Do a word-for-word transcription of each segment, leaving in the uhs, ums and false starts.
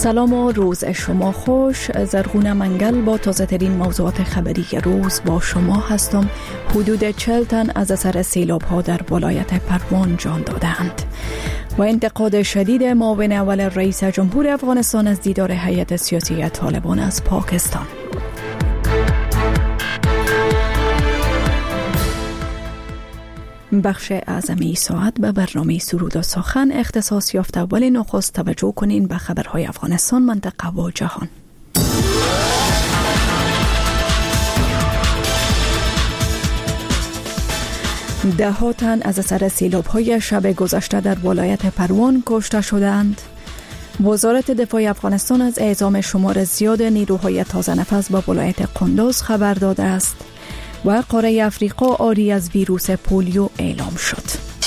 سلام و روز شما خوش. زرغون منگل با تازه ترین موضوعات خبری روز با شما هستم. حدود چهل تن از اثر سیلاب ها در ولایت پروان جان دادند. و انتقاد شدید معاون اول رئیس جمهور افغانستان از دیدار هیئت سیاسی طالبان از پاکستان. بخش اعظمی ساعت به برنامه سرود و سخن اختصاص یافته، ولی نخست توجه کنین به خبرهای افغانستان، منطقه و جهان. ده ها تن از اثر سیلاب‌های شب گذشته در ولایت پروان کشته شدند. وزارت دفاع افغانستان از اعزام شمار زیاد نیروهای تازه نفس به ولایت قندوز خبر داده است. و قاره افریقا عاری از ویروس پولیو اعلام شد.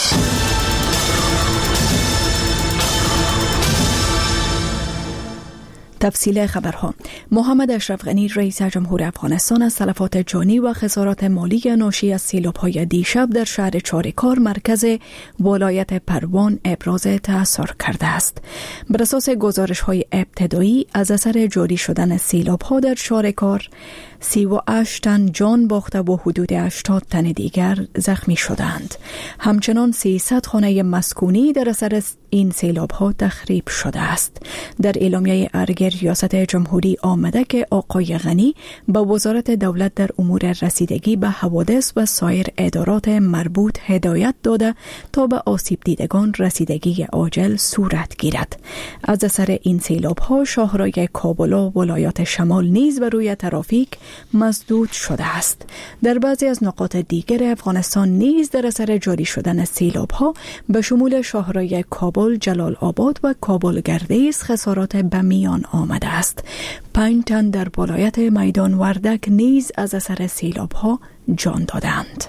تفصیل خبرها. محمد اشرف غنی رئیس جمهور افغانستان از تلفات جانی و خسارات مالی ناشی از سیلاب‌های دیشب در شهر چارکار مرکز ولایت پروان ابراز تأثیر کرده است. بر اساس گزارش‌های ابتدایی از اثر جاری شدن سیلاب‌ها در چارکار سی و هشت تن جان باخته و حدود هشتاد تن دیگر زخمی شدند. همچنان سیصد خانه مسکونی در اثر این سیلاب‌ها تخریب شده است. در اعلامیه ارگ ریاست جمهوری آمده که آقای غنی به وزارت دولت در امور رسیدگی به حوادث و سایر ادارات مربوط هدایت داده تا به آسیب دیدگان رسیدگی عاجل صورت گیرد. از اثر این سیلاب‌ها شاهراه کابل و ولایات شمال نیز بر روی ترافیک مسدود شده است. در بعضی از نقاط دیگر افغانستان نیز در اثر جاری شدن سیلاب‌ها به شمول شاهراه کابل، جلال آباد و کابل گردیز خسارات به میان آمده است. پنج تن در ولایت میدان وردک نیز از اثر سیلاب‌ها جان دادند.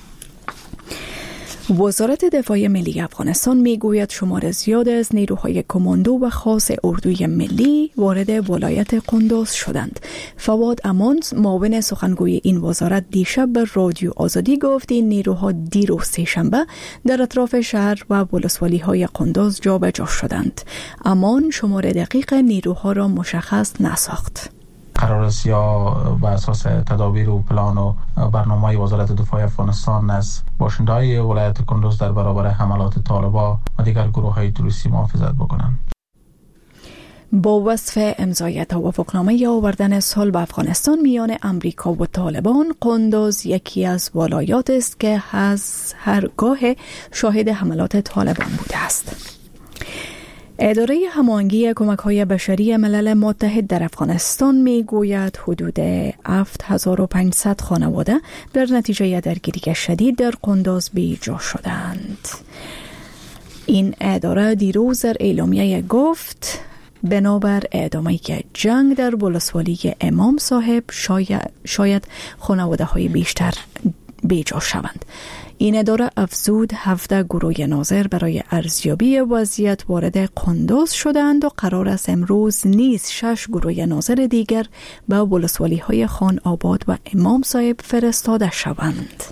وزارت دفاع ملی افغانستان میگوید شمار زیاد از نیروهای کماندو و خاص اردوی ملی وارد ولایت قندوز شدند. فواد امان معاون سخنگوی این وزارت دیشب به رادیو آزادی گفت این نیروها دیروز سه‌شنبه در اطراف شهر و ولسوالی‌های قندوز جابجا شدند. امان شمار دقیق نیروها را مشخص نساخت. قرار است یا بر اساس تدابیر و پلان و برنامه وزارت دفاع افغانستان از باشنده‌های ولایت قندوز در برابر حملات طالبان و دیگر گروه‌های تروریستی محافظت بکنند. با وصف امضای توافقنامه آوردن صلح افغانستان میان امریکا و طالبان، قندوز یکی از ولایات است که از هر گاه شاهد حملات طالبان بوده است. اداره هماهنگی کمک‌های بشری ملل متحد در افغانستان میگوید حدود هفت هزار و پانصد خانواده در نتیجه درگیری شدید در قندوز بی‌جا شدند. این اداره دیروز در اعلامیه گفت بنابر ادامه جنگ در ولسوالی امام صاحب شاید, شاید خانواده های بیشتر بی‌جا شوند. این اداره افزود هفده گروه ناظر برای ارزیابی وضعیت وارد قندوز شدند و قرار است امروز نیز شش گروه ناظر دیگر به ولسوالی های خان آباد و امام صاحب فرستاده شوند.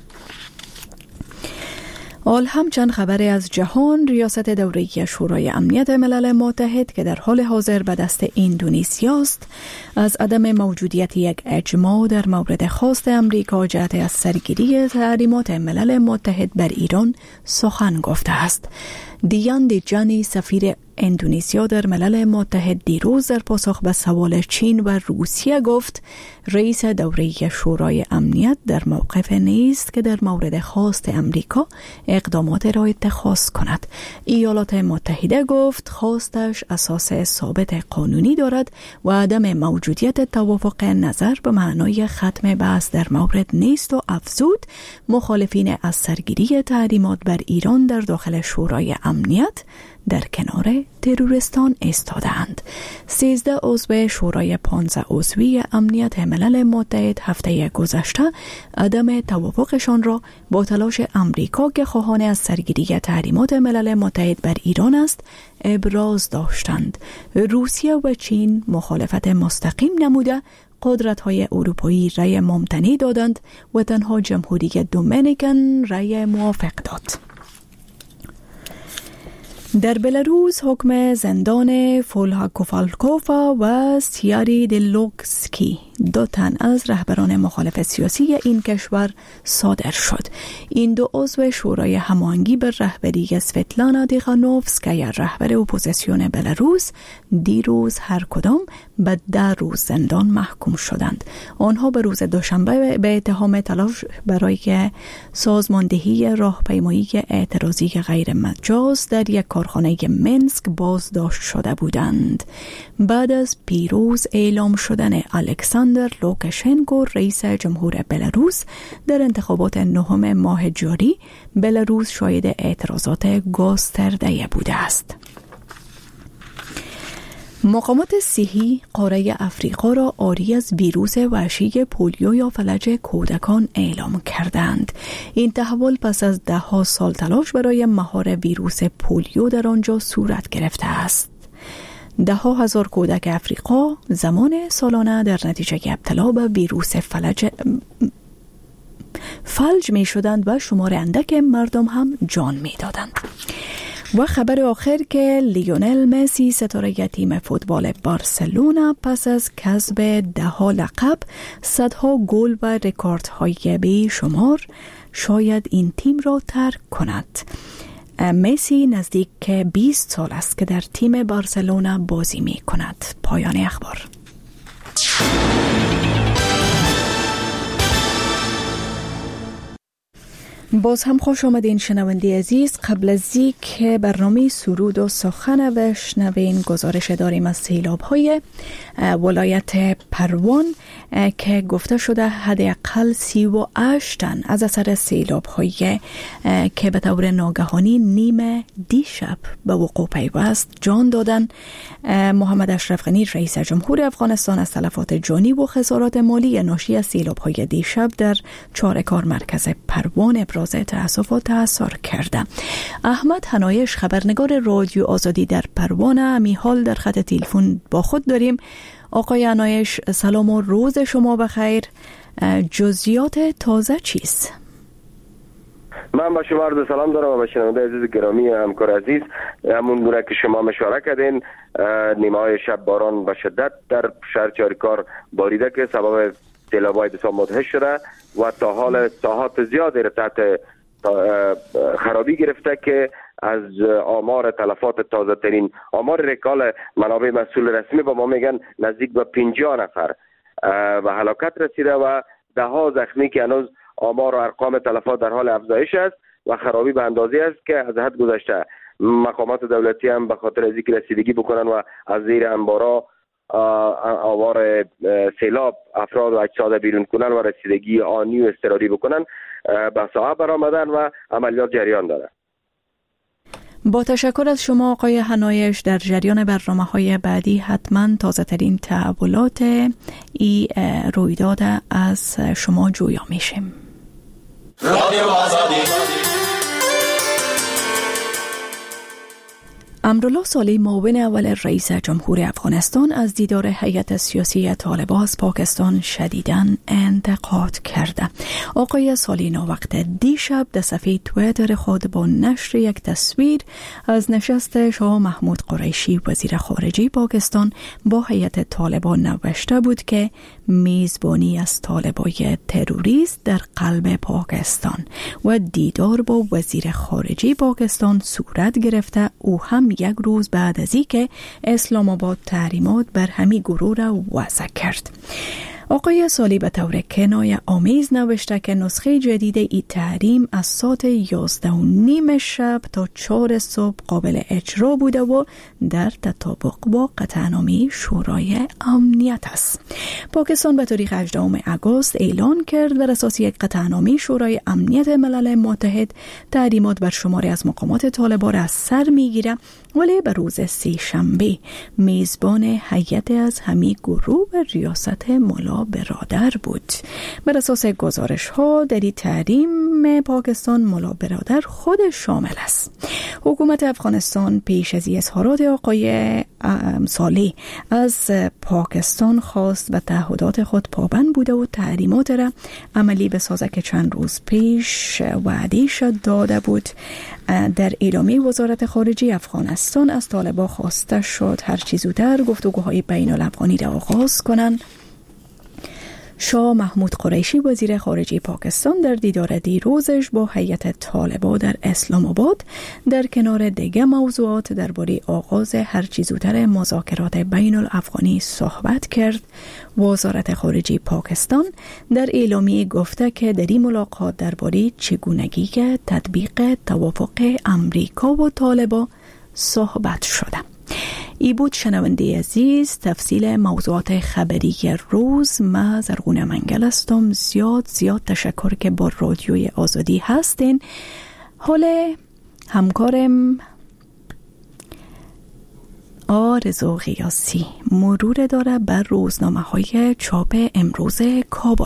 آل همچنین خبری از جهان. ریاست دوره‌ای شورای امنیت ملل متحد که در حال حاضر به دست اندونزیا است، از عدم موجودیت یک اجماع در مورد خواست امریکا جهت از سرگیری تحریمات ملل متحد بر ایران سخن گفته است. دیان دیجانی سفیر اندونزیا در ملل متحد دیروز در پاسخ به سوال چین و روسیه گفت رئیس دوره‌ای شورای امنیت در موقف نیست که در مورد خواست امریکا اقدامات را اتخاذ کند. ایالات متحده گفت خواستش اساس ثابت قانونی دارد و عدم موجودیت توافق نظر به معنای ختم بحث در مورد نیست و افزود مخالفین از سرگیری تحریمات بر ایران در داخل شورای امنیت در کنار ترورستان ایستادند. سیزده عضو شورای پانزده عضوی امنیت ملل متحد هفته گذشته عدم توافقشان را با تلاش امریکا که خواهان از سرگیری تحریمات ملل متحد بر ایران است ابراز داشتند. روسیه و چین مخالفت مستقیم نموده قدرت‌های اروپایی رأی ممتنع دادند و تنها جمهوری دومینیکن رأی موافق داد. در بلاروس حکم زندان فولهاکوفالکوفا و سیاری دلوکسکی دو تن از رهبران مخالف سیاسی این کشور صادر شد. این دو عضو شورای هماهنگی بر رهبری سویتلانا تیخانوفسکایا رهبر اپوزیسیون بلاروس دیروز هر کدام به ده روز زندان محکوم شدند. آنها به روز دوشنبه به اتهام تلاش برای سازماندهی راهپیمایی اعتراضی غیر مجاز در یک کارخانه منسک بازداشت شده بودند. بعد از پیروز اعلام شدن الکساندر لوکاشنکو رئیس جمهور بلاروس در انتخابات نهم ماه جاری، بلاروس شاهد اعتراضات گسترده بوده است. مقامات صحی قاره افریقا را عاری از ویروس وحشی پولیو یا فلج کودکان اعلام کردند. این تحول پس از ده ها سال تلاش برای مهار ویروس پولیو در آنجا صورت گرفته است. ده ها هزار کودک افریقا زمان سالانه در نتیجه ابتلا به ویروس فلج فلج می شدند و شمار اندک مردم هم جان می دادند. و خبر آخر که لیونل مسی ستاره تیم فوتبال بارسلونا پس از کسب ده ها لقب، صدها گل و رکوردهای بی شمار شاید این تیم را ترک کند. مسی نزدیک بیست سال است که در تیم بارسلونا بازی می کند. پایان اخبار. باز هم خوش آمدین شنونده عزیز. قبل از اینکه برنامه سرود و سخن بشنوین، گزارش داریم از سیلاب‌های ولایت پروان که گفته شده حداقل سی و هشت تن از اثر سیلاب‌های که به طور ناگهانی نیم دیشب به وقوع پیوست جان دادن. محمد اشرف غنی رئیس جمهور افغانستان از تلفات جانی و خسارات مالی ناشی از سیلاب‌های دیشب در چاره‌کار مرکز پروان ابراز تأسف و تأثیر کرده. احمد حنایش خبرنگار رادیو آزادی در پروان همی حال در خط تلفن با خود داریم. آقای حنایش سلام و روز شما بخیر. جزئیات تازه چیست؟ من با شما عرض سلام دارم و به شنونده عزیز گرامی همکار عزیز، همون گونه که شما مشوره کردین، نیمه های شب باران به شدت در شهر چاره‌کار باریده که سبب سیلاب‌های بسیار مدهش شده و تا حال ساحات زیادی را تحت خرابی گرفته که از آمار تلفات تازه ترین آمار رکال منابع مسئول رسمی با ما میگن نزدیک به پنجاه نفر و هلاکت رسیده و ده ها زخمی که هنوز آمار و ارقام تلفات در حال افزایش است و خرابی به اندازه است که از حد گذشته. مقامات دولتی هم به خاطر از اینکه رسیدگی بکنن و از زیر انبارا آوار سیلاب افراد و اجساد بیرون کنن و رسیدگی آنی و اضطراری بکنن به ساحه برآمدن و عملیات جریان داره. با تشکر از شما آقای حنایش. در جریان برنامه‌های بعدی حتما تازه ترین تحولات ای رویداد از شما جویا میشیم. رادیو آزادی. امرالله صالح معاون اول رئیس جمهور افغانستان از دیدار هیئت سیاسی طالبان از پاکستان شدیداً انتقاد کرده. آقای صالح ناوقت دیشب در صفحه توییتر خود با نشر یک تصویر از نشست شاه محمود قریشی وزیر خارجه پاکستان با هیئت طالبان نوشته بود که میزبانی از طالبای تروریست در قلب پاکستان و دیدار با وزیر خارجه پاکستان صورت گرفته. او هم یک روز بعد از اینکه اسلام آباد تحریمات بر همین گروه را وضع کرد. آقای صالح به طور کنایه آمیز نوشته که نسخه جدید این تحریم از ساعت یازده و نیم شب تا چهار صبح قابل اجرا بوده و در تطابق با قطعنامه شورای امنیت است. پاکستان به تاریخ هجدهم آگوست اعلان کرد بر اساس یک قطعنامه شورای امنیت ملل متحد تحریمات بر شماری از مقامات طالبان را از سر میگیره، ولی به روز سه شنبه میزبان هیئت از همی گروه به ریاست مولا برادر بود. بر اساس گزارش ها در این تحریم سوم پاکستان ملا برادر خود شامل است. حکومت افغانستان پیش از اظهارات آقای صالح از پاکستان خواست به تعهدات خود پابند بوده و تحریمات را عملی بسازه که چند روز پیش وعده شد داده بود. در اعلامیه وزارت خارجه افغانستان از طالبان خواسته شد هرچی زودتر گفتگوهای بین الافغانی را آغاز کنند. شاه محمود قریشی وزیر خارجه پاکستان در دیدار دیروزش با هیئت طالبان در اسلام آباد در کنار دیگر موضوعات درباره آغاز هرچی زودتر مذاکرات بین الافغانی صحبت کرد. وزارت خارجه پاکستان در اعلامیه گفته که در این ملاقات درباره چگونگی تطبیق توافق امریکا و طالبان صحبت شده. ای بود شنونده عزیز تفصیل موضوعات خبری روز. ما زرغون منگل هستم. زیاد زیاد تشکر که با رادیوی آزادی هستین. حال همکارم آرزو غیاسی مرور داره بر روزنامه های چاپ امروز کابل.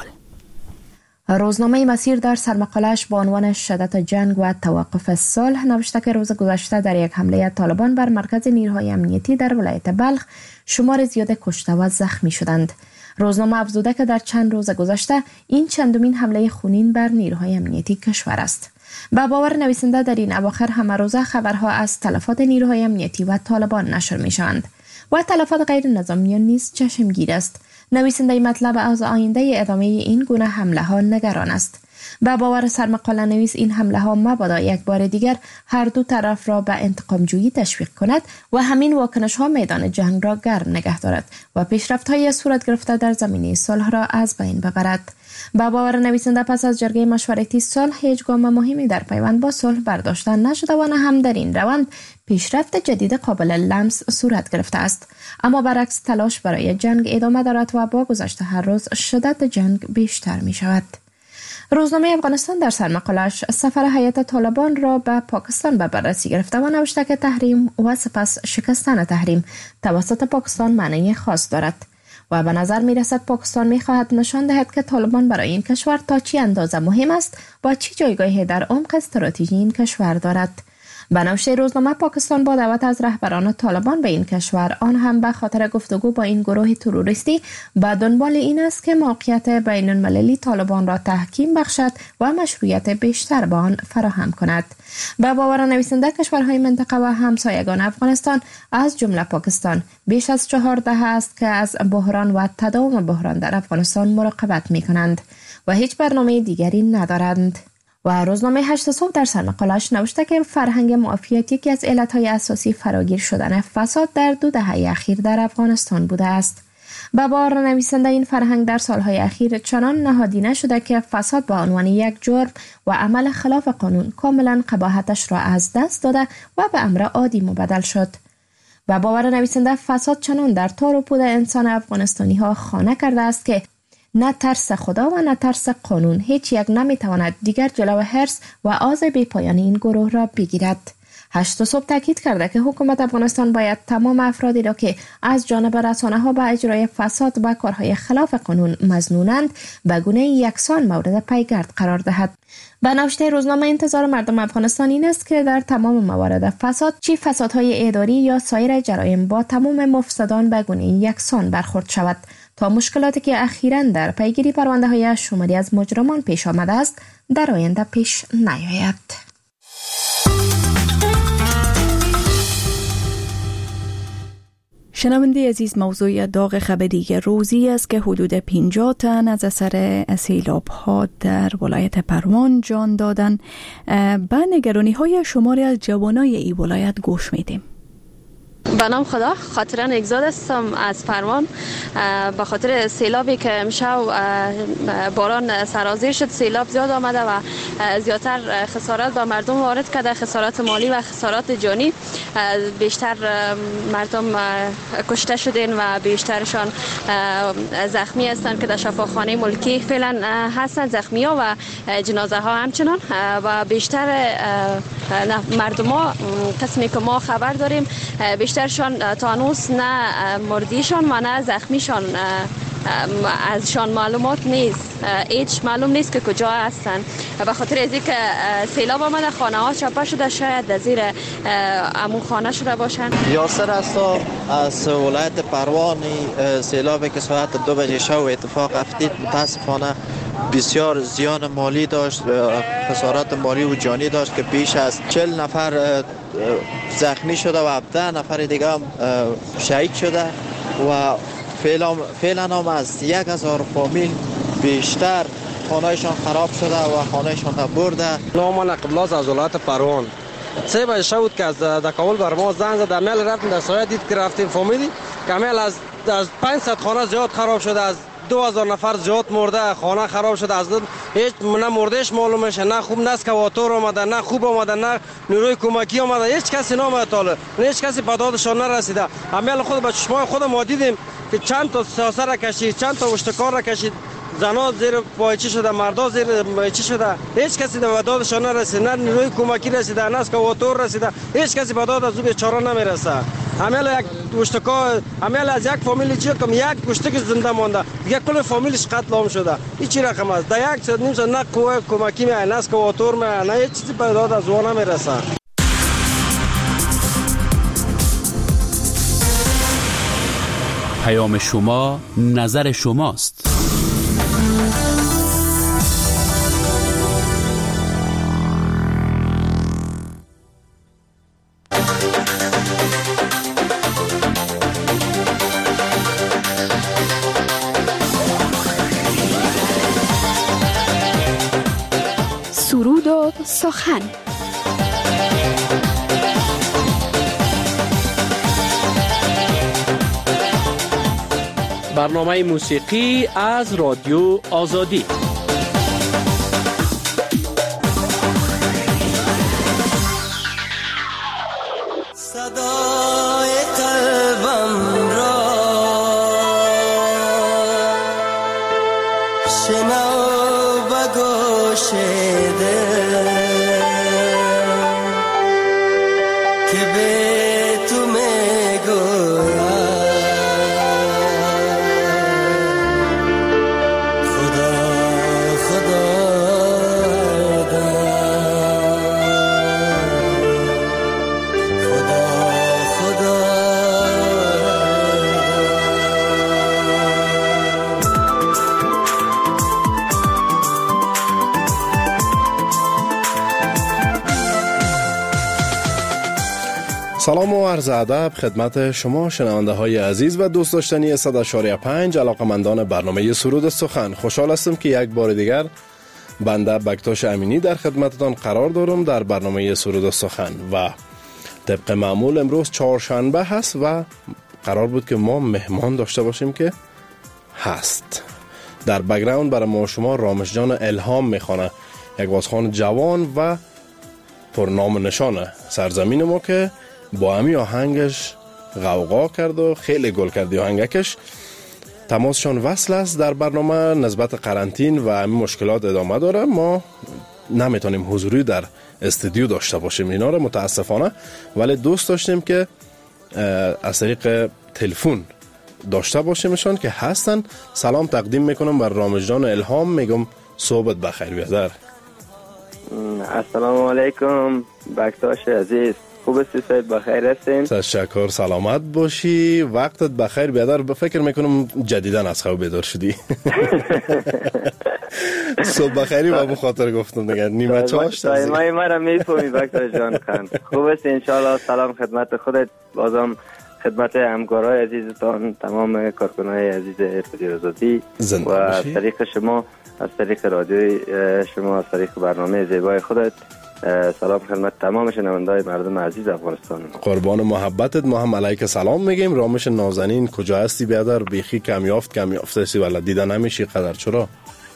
روزنامه مسیر در سرمقاله‌اش با عنوان شدت جنگ و توقف صلح نوشته که روز گذشته در یک حمله طالبان بر مرکز نیروهای امنیتی در ولایت بلخ شمار زیاد کشته و زخمی شدند. روزنامه افزوده که در چند روز گذشته این چندمین حمله خونین بر نیروهای امنیتی کشور است. با باور نویسنده در این اواخر همه روزه خبرها از تلفات نیروهای امنیتی و طالبان نشر می شوند و تلفات غیر نظامیان نیز چشمگیر است. نویسنده مطلب از آینده ادامه این گونه حمله ها نگران است. با باور سرمقاله نویس این حمله ها مبادا یک بار دیگر هر دو طرف را به انتقام جویی تشویق کند و همین واکنش ها میدان جنگ را گرم نگه دارد و پیشرفت های صورت گرفته در زمینه صلح را از بین ببرد. با باور نویسنده پس از جرگه مشورتی صلح هیچ گام مهمی در پیوند با صلح برداشته نشده و نه هم در این روند پیشرفت جدید قابل لمس صورت گرفته است. اما برعکس تلاش برای جنگ ادامه دارد و با گذشت هر روز شدت جنگ بیشتر می شود. روزنامه افغانستان در سرمقاله‌اش سفر هیئت طالبان را به پاکستان به بررسی گرفته و نوشته که تحریم و سپس شکستن تحریم توسط پاکستان معنی خاص دارد و به نظر می رسد پاکستان می خواهد نشان دهد که طالبان برای این کشور تا چی اندازه مهم است و چی جایگاهی در عمق استراتژی این کشور دارد. به نوشته روزنامه پاکستان با دعوت از رهبران طالبان به این کشور آن هم به خاطر گفتگو با این گروه تروریستی به دنبال این است که موقعیت بین المللی طالبان را تحکیم بخشد و مشروعیت بیشتر به آن فراهم کند. به باور نویسنده کشورهای منطقه و همسایگان افغانستان از جمله پاکستان بیش از چهار دهه است که از بحران و تداوم بحران در افغانستان مراقبت می کنند و هیچ برنامه دیگری ندارند. و روزنامه هشت صبح در سرمقاله‌اش نوشته که فرهنگ معافیت یکی از علتهای اساسی فراگیر شدن فساد در دو دهه اخیر در افغانستان بوده است. به باور نویسنده این فرهنگ در سالهای اخیر چنان نهادینه شده که فساد به عنوان یک جرم و عمل خلاف قانون کاملا قباحتش را از دست داده و به امر عادی مبدل شد. به باور نویسنده فساد چنان در تار و پود انسان افغانستانی ها خانه کرده است که نه ترس خدا و نه ترس قانون هیچ یک نمیتواند دیگر جلو حرص و آز بی پایان این گروه را بگیرد. هشت صبح تاکید کرده که حکومت افغانستان باید تمام افرادی را که از جانب رسانه ها به اجرای فساد و کارهای خلاف قانون مظنونند به گونه یکسان مورد پیگرد قرار دهد. به نوشته روزنامه انتظار مردم افغانستان این است که در تمام موارد فساد چی فسادهای اداری یا سایر جرایم با تمام مفسدان به گونه یکسان برخورد شود تا مشکلاتی که اخیراً در پیگیری پرونده های شماری از مجرمان پیش آمده است در آینده پیش نیاید. شنونده عزیز، موضوع داغ خبری روزی است که حدود پنجاه تن از اثر سیلاب ها در ولایت پروان جان دادن. به نگرانی های شماری از جوانای این ولایت گوش میدیم. به نام خدا، خاطران اگزاد هستم از پروان. به خاطر سیلابی که امشب باران سرازیر شد، سیلاب زیاد آمده و زیادتر خسارات به مردم وارد کرده، خسارات مالی و خسارات جانی. بیشتر مردم کشته شدن و بیشترشان زخمی هستند که در شفاخانه ملکی فعلا هستند، زخمی ها و جنازه ها همچنان. و بیشتر مردم ها، قسمی که ما خبر داریم، بیشترشان تا هنوز نه مردیشان و نه زخمیشان ازشان معلومات نیست، هیچ معلوم نیست که کجا هستن. به خاطر از اینکه سیلاب آمده خانه ها چپه شده، شاید در زیر امون خانه شده باشن. یاسر است از ولایت پروان. سیلابی که ساعت دو بجه شب اتفاق افتید متاسفانه بسیار زیان مالی داشت، خسارات مالی و جانی داشت که بیش از چهل نفر زخمی شده و هفده نفر دیگه هم شهید شده و فعلا فعلا هم از یک هزار فامیل بیشتر خانهشان خراب شده و خانهشان را برده. نام من قبلاس از ولایت پروان. سه بجه شب که از دکاول بر ما زنگ زد، عمل رفتیم در سایه دید که رفتیم فهمیدیم که عمل از از پانصد خانه زیاد خراب شده، از دو هزار نفر زیاد مرده، خانه خراب شده، از هیچ نه مردهش معلوم میشه، نه خوب نه اسکواتور آمده، نه خوب آمده، نه نیروی کمکی آمده، هیچ کسی نامده تاله، هیچ کسی به دادشان نرسیده. عمل خود به چشمای خود ما دیدیم که چند تا ساسه را کشید، چند تا اشتکار را کشید، زنا زیر پایچی شده، مردا زیر پایچی شده، هیچ کسی به دادشان نرسید، نه نیروی کمکی رسیده، نه اسکواتور رسیده، هیچ کسی به داد از او بیچاره نمیرسه. عمل یک اشتکار، عمل از یک فامیل چی کم یک گوشتک زنده مانده، دیگه کل فامیلش قتل عام شده. این چی رقم است؟ در یک ساعت نیم ساعت نه قوه کمکی میاد، نه اسکواتور میاد، نه هیچ چیزی به داد از او نمیرسه. پیام شما نظر شماست. سرود و سخن. برنامه موسیقی از رادیو آزادی. صدای قلبم را شنو به گوش دل که به تو میگویم سلام و عرض ادب خدمت شما شنونده های عزیز و دوست داشتنی صد و چهار پنج علاقمندان برنامه سرود سخن. خوشحال هستم که یک بار دیگر بنده بکتاش امینی در خدمتتان قرار دارم در برنامه سرود سخن و طبق معمول امروز چهارشنبه هست و قرار بود که ما مهمان داشته باشیم که هست. در بک‌گراند برای ما شما رامش جان الهام میخوانه، یک بازخوان جوان و پرنام نشانه سرزمین ما که با همی آهنگش غوغا کرد و خیلی گل کردی آهنگکش. تماسشان وصل است در برنامه نسبت قرنطین و همین مشکلات ادامه داره. ما نمیتونیم حضوری در استودیو داشته باشیم اینا رو متاسفانه، ولی دوست داشتیم که از طریق تلفن داشته باشیمشان که هستن. سلام تقدیم میکنم بر رامش جان الهام، میگم صحبت بخیر بیادر. السلام علیکم بکتاش عزیز، خوب هستی؟ صحت بخیر هستین؟ تشکر، سلامت باشی، وقتت بخیر بیادر. فکر میکنم جدیدن از خواب بیدار شدی. صبح بخیری و بخاطر گفتم دیگه نیمه چاشت از ما مرا میفهمی بکتاش جان خان. خوب هستی انشاءالله؟ سلام خدمت خودت، بازم خدمت همکارای عزیزتان، تمام کارکنای عزیز رادیو آزادی و از طریق شما، از طریق رادیوی شما، از طریق برنامه زیبای خودت، سلام خدمت تمام شنونده‌های مردم عزیز افغانستان. قربان محبتت. ما هم علیک سلام میگیم. رامش نازنین کجا هستی بیادر؟ بیخی کم یافت کم یافته هستی ولی دیدن نمیشی قدر. چرا؟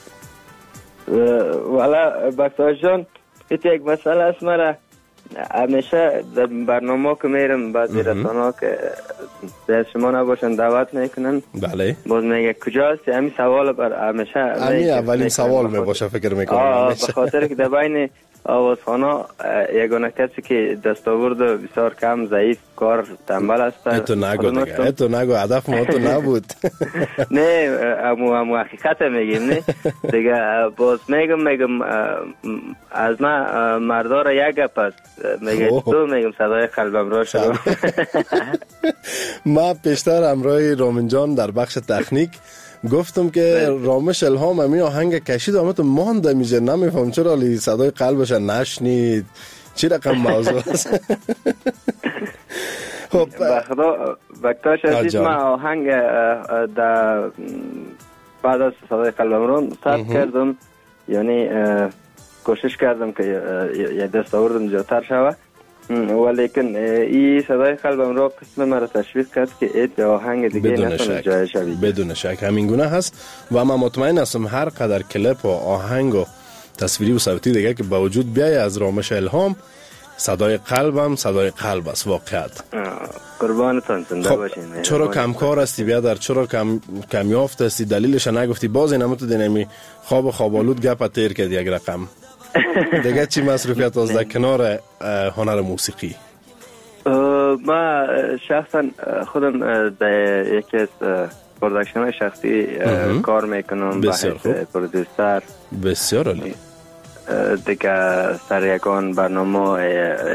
والا بکتاش جان یک مسئله است، مرا همیشه در برنامه که میرم بعضی رسانه‌ها که به شما نباشن دعوت میکنن، بله باز میگه کجا هستی؟ همین سوال بر همیشه همین اولین سوال میباشه فکر میکنم. آه به خاطر که در بین آوازخوانا یگانه کسی که دستاورد بسیار کم، ضعیف، کار تنبل است. اتو نگو دیگه، اتو نگو، هدف ما تو نبود. نه امو امو حقیقت میگیم. نه دیگه باز میگم میگم از ما مردار یک گپ است، میگه تو میگم صدای قلبم را شد. ما پیشتر امرای رامین جان در بخش تکنیک گفتم که رامش الهام امی آهنگ کشید اما تو مانده میشه، نمیفهم چرا لی صدای قلبش نشنید، چی رقم موضوع است. خب بخدا بکتاش عزیز، ما آهنگ در بعد از صدای قلبم رو ثبت کردم، یعنی کوشش کردم که یه دست آوردم جاتر شوه، ولیکن این صدای قلبم را قسم مرا تشویق کرد که ایت آهنگ دیگه نتونه جای شوید. بدون شک همین گونه هست و من مطمئن هستم هر قدر کلیپ و آهنگ و تصویری و صوتی دیگه که با وجود بیای از رامش الهام، صدای قلبم صدای قلب است واقعیت. قربانتون زنده باشین. چرا کمکار هستی بیادر، چرا کم کمیافت هستی، دلیلش نگفتی، باز اینم تو دینمی خواب خوابالود گپ تیر کردی یک رقم. دیگه چی مصروفیت از در کنار هنر موسیقی؟ ما شخصا خودم در یکی از پرودکشن شخصی کار میکنم، بحث پرودوسر. بسیار عالی. دیگه سر یکان برنامه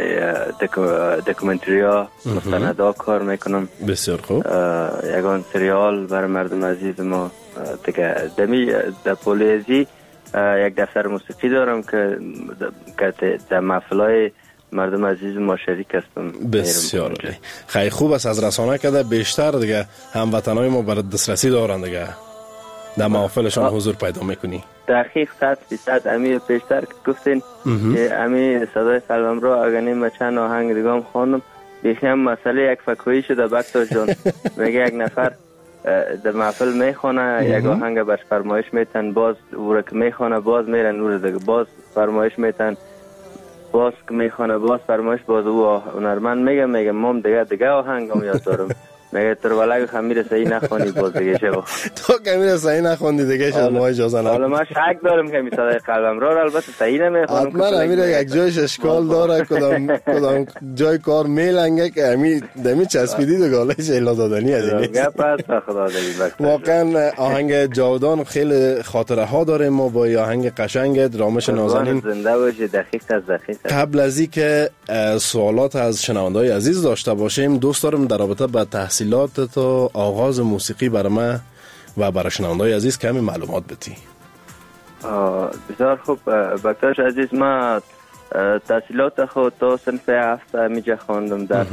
دکومنتری ها مستندا کار میکنم. بسیار خوب. یکان سریال برای مردم عزیز ما. دیگه دمی در پولیزی یک دفتر موسیقی دارم که که در محفلای مردم عزیز ما شریک هستم. بسیار عالی. خیلی خوب است، از رسانه کده بیشتر دیگه هموطنای ما برای دسترسی دارن دیگه، در محافلشان حضور پیدا میکنی. دقیق صد فیصد امی پیشتر که گفتین که امی صدای قلبم را اگر نیم چند آهنگ دیگه هم خواندم، بیخی هم مسئله یک فکویی شده بکتا جان. میگه یک نفر در محفل میخونه یک آهنگ برش فرمایش میتن، باز او را که میخونه باز میرن او را دیگه باز فرمایش میتن، باز که میخونه باز فرمایش، باز او هنرمند میگه میگه مام دیگه دیگه آهنگ هم یاد دارم. میگه تر ولای خمیر صحیح نخونی باز دیگه شو. تو خمیر صحیح نخوندی دیگه شو ما اجازه ندارم. حالا من شک دارم که صدای قلبم را البته صحیح نمیخونم. حتما امیر یک جایش اشکال داره، کدام کدام جای کار میلنگه که امی دمی چسبیدی و گالش الا دادنی از این. گپ است خدا دید. واقعا آهنگ جاودان خیلی خاطره ها داره ما با آهنگ قشنگ رامش نازنین. زنده باشه. دقیق از دقیق. قبل از اینکه سوالات از شنونده‌های عزیز داشته باشیم، دوست دارم در رابطه با تحصیلات تو آغاز موسیقی برای من و برای شنونده‌های عزیز کمی معلومات بدی. بسیار خوب بکتاش عزیز، ما تحصیلات خود تا صنف هفت میجا خواندم در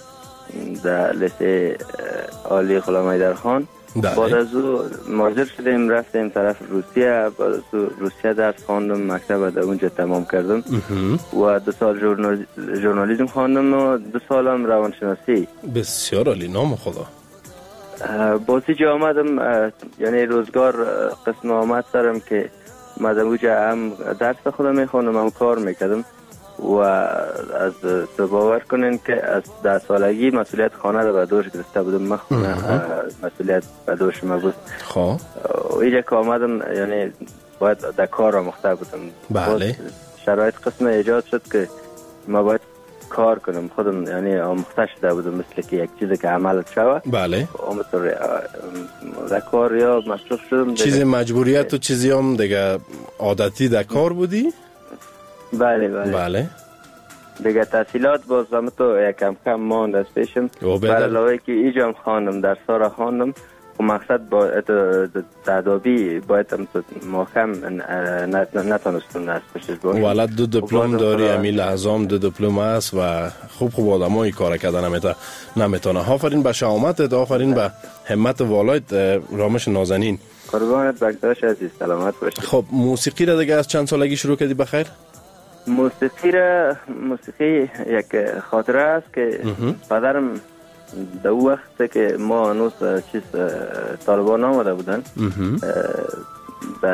در لیسه عالی غلام حیدرخان. بعد از او مهاجر شدیم رفتیم طرف روسیه، بعد از او روسیه درس خواندم، مکتب در اونجا تمام کردم و دو سال ژورنالیسم خواندم و دو سالم روانشناسی. بسیار عالی، نام خدا. بازی جا آمدم، یعنی روزگار قسم آمد سرم که من اونجا هم درس خودم میخوندم هم کار میکردم و از تو باور کنین که از ده سالگی مسئولیت خانه رو به دوش گرفته بودم. من مسئولیت به دوش ما بود. خب اینجا که آمدم یعنی باید در کار را مخته بودم. بله. شرایط قسم ایجاد شد که ما باید کار کنم خودم، یعنی آموخته شده بودم مثل که یک چیزی که عملت شوه. بله. آمطور در کار یا مصروف شدم. چیزی مجبوریت و چیزی هم دیگه عادتی در کار بودی؟ بله بله. بله. دیگه تحصیلات باز هم تو یکم کم ماند از پیشم، برای علاوه که ایجام خواندم، در سارا خواندم و مقصد با تعدابی باید هم محکم نتانستم از پشتش باشم. ولد دو دیپلم داری، امی لحظام دو دیپلم است و خوب خوب آدم هایی کار کردن نمیتونه. آفرین به شهامتت، آفرین به همت والایت رامش نازنین. قربانت بکتاش عزیز، سلامت باشی. خب موسیقی را دیگه از چند سالگی شروع کردی بخیر؟ موسیقی را موسیقی یک خاطره است که پدرم در او وقت که ما هنوز چیز طالبان آمده بودن به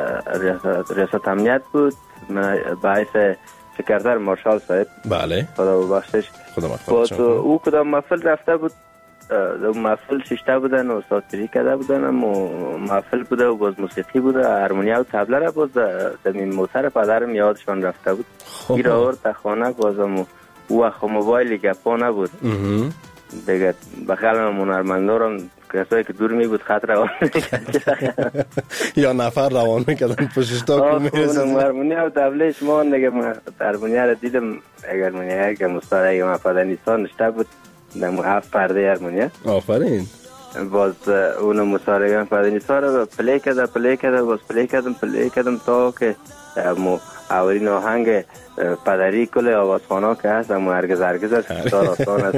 ریاست امنیت بود، باعث سکرتر مارشال صاحب. بله. خدا ببخشش. خدا مغفرت او کدام محفل رفته بود محفل ششته بودن و استاد سری کرده بودن و محفل بوده و باز موسیقی بوده، هارمونیا و تبله را باز زمین موتر پدرم یادشان رفته بود. این را آورد خانه بازم او وقت موبایلی گپا نبود دیگه. بخیال هنرمندارم کسایی که دور می بود خط روان میکرد یا نفر روان میکردن پششتا که میرسید. هارمونیا و تبله شما دیگه من هارمونیا را دیدم اگر منیه که مستاد اگه من پدنیستان نشته بود دمو هفت پرده هارمونیا. آفرین. باز اونو مسارگان پدنیستان را پلی کرده پلی کرده باز پلی کردم پلی کردم تا که مو اولین آهنگ پدری کل آوازخانه که هست اما هرگز هرگز است بسیار آسان است.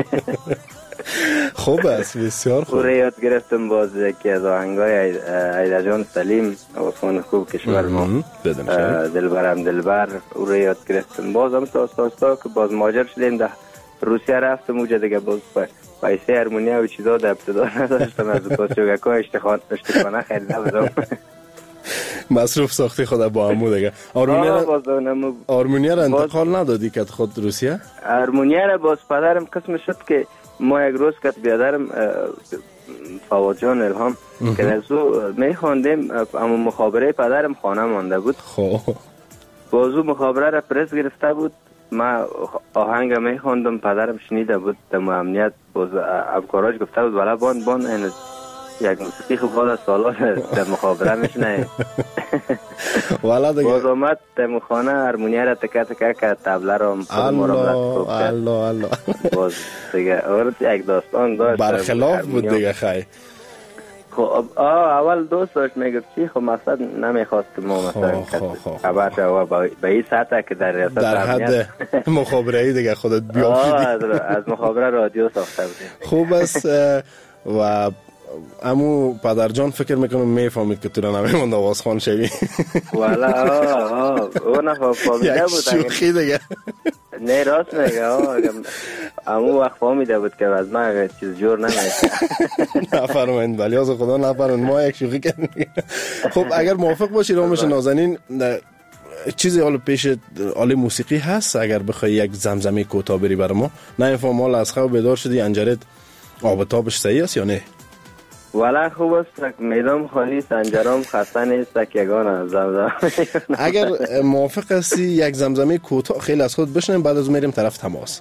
خوب است، بسیار خوب. او را یاد گرفتم باز یکی از آهنگای عیده جان سلیم آوازخانه خوب کشور ما دلبرم دلبر او را یاد گرفتم. باز هم تا استا که باز ماجر شدیم در روسیه رفتم اوجه دیگه باز پیسه هارمونیا و چیزا در ابتدا نداشتم از پاسچوگکا اشتخانه خریده بودم. مصروف ساختی خود با همو دیگه. آرمونیا را انتقال ندادی که خود روسیه؟ آرمونیا را باز پدرم قسم شد که ما یک روز که بیادرم فواد جان الهام که نزو می خواندیم اما مخابره پدرم خانه مانده بود. خب بازو مخابره را پرس گرفته بود، ما آهنگ می خواندم پدرم شنیده بود در امنیت باز ابکاراج گفته بود والا بان بان این یک موسیقی خوب بعد از سالان در مخابره میشنه. والا دیگه باز آمد در مخانه هارمونیا را تکه تکه که تبله را الله الله الله باز دیگه اول یک داستان داشت برخلاف بود دیگه. خیلی خب اول دوست داشت میگفت چی خب مقصد نمیخواست که ما مثلا خبر شد به این سطح که در ریاست در حد مخابره‌ای دیگه خودت بیافیدی. از مخابره رادیو ساخته بودیم. خوب است. و امو پدر جان فکر میکنم میفهمید که تو را نمیموند آوازخوان شوی. والا آه اون فهمیده بود. یک شوخی دیگه. نه راست میگه. امو وقت فهمیده بود که از من چیز جور نمیشه. نفرمایید ولی از خدا نفرمایید ما یک شوخی کردیم. خب اگر موافق باشی رامش نازنین چیزی حالا پیش آله موسیقی هست اگر بخوای یک زمزمه کوتاه بری بر ما؟ نه اینفهم مال از خواب بیدار شدی انجرت آب تابش صحیح است یا نه؟ والا خوب است میدم خالی سنجرام خسته نیست یگان زمزمه. اگر موافق هستی یک زمزمه کوتاه خیلی از خود بشنیم بعد از میریم طرف تماس.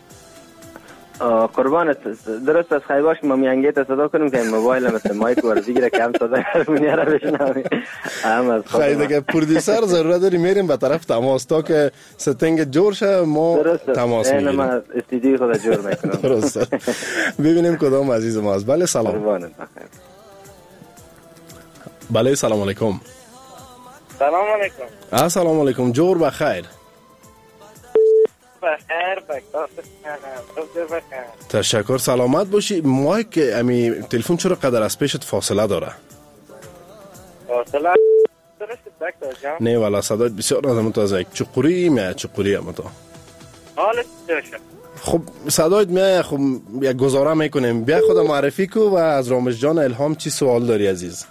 قربانت درست از خیلی ما میانگیت صدا کنیم که موبایل مثل مایک ورزی گیره کم صدا هارمونیا را بشنویم. خیلی دیگه پردیسر ضرورت داری میریم به طرف تماس تا که ستنگ جور شه ما تماس میگیریم. من استودیوی خود جور میکنم. درست. ببینیم کدام عزیز ما است. بله سلام. قربانت بله سلام علیکم. سلام علیکم. السلام علیکم. جور بخیر. بخیر بخیر. تشکر سلامت باشی. مایک امی تلفن چرا قدر از پیشت فاصله داره؟ فاصله درست دکتر جان؟ نه والا صدای بسیار نازم تو از یک چقوری میاد چقوری هم تو. حالت چطوره؟ خب صدایت میاد. خب یک گزاره میکنیم بیا خود معرفی کو و از رامش جان الهام چی سوال داری عزیز؟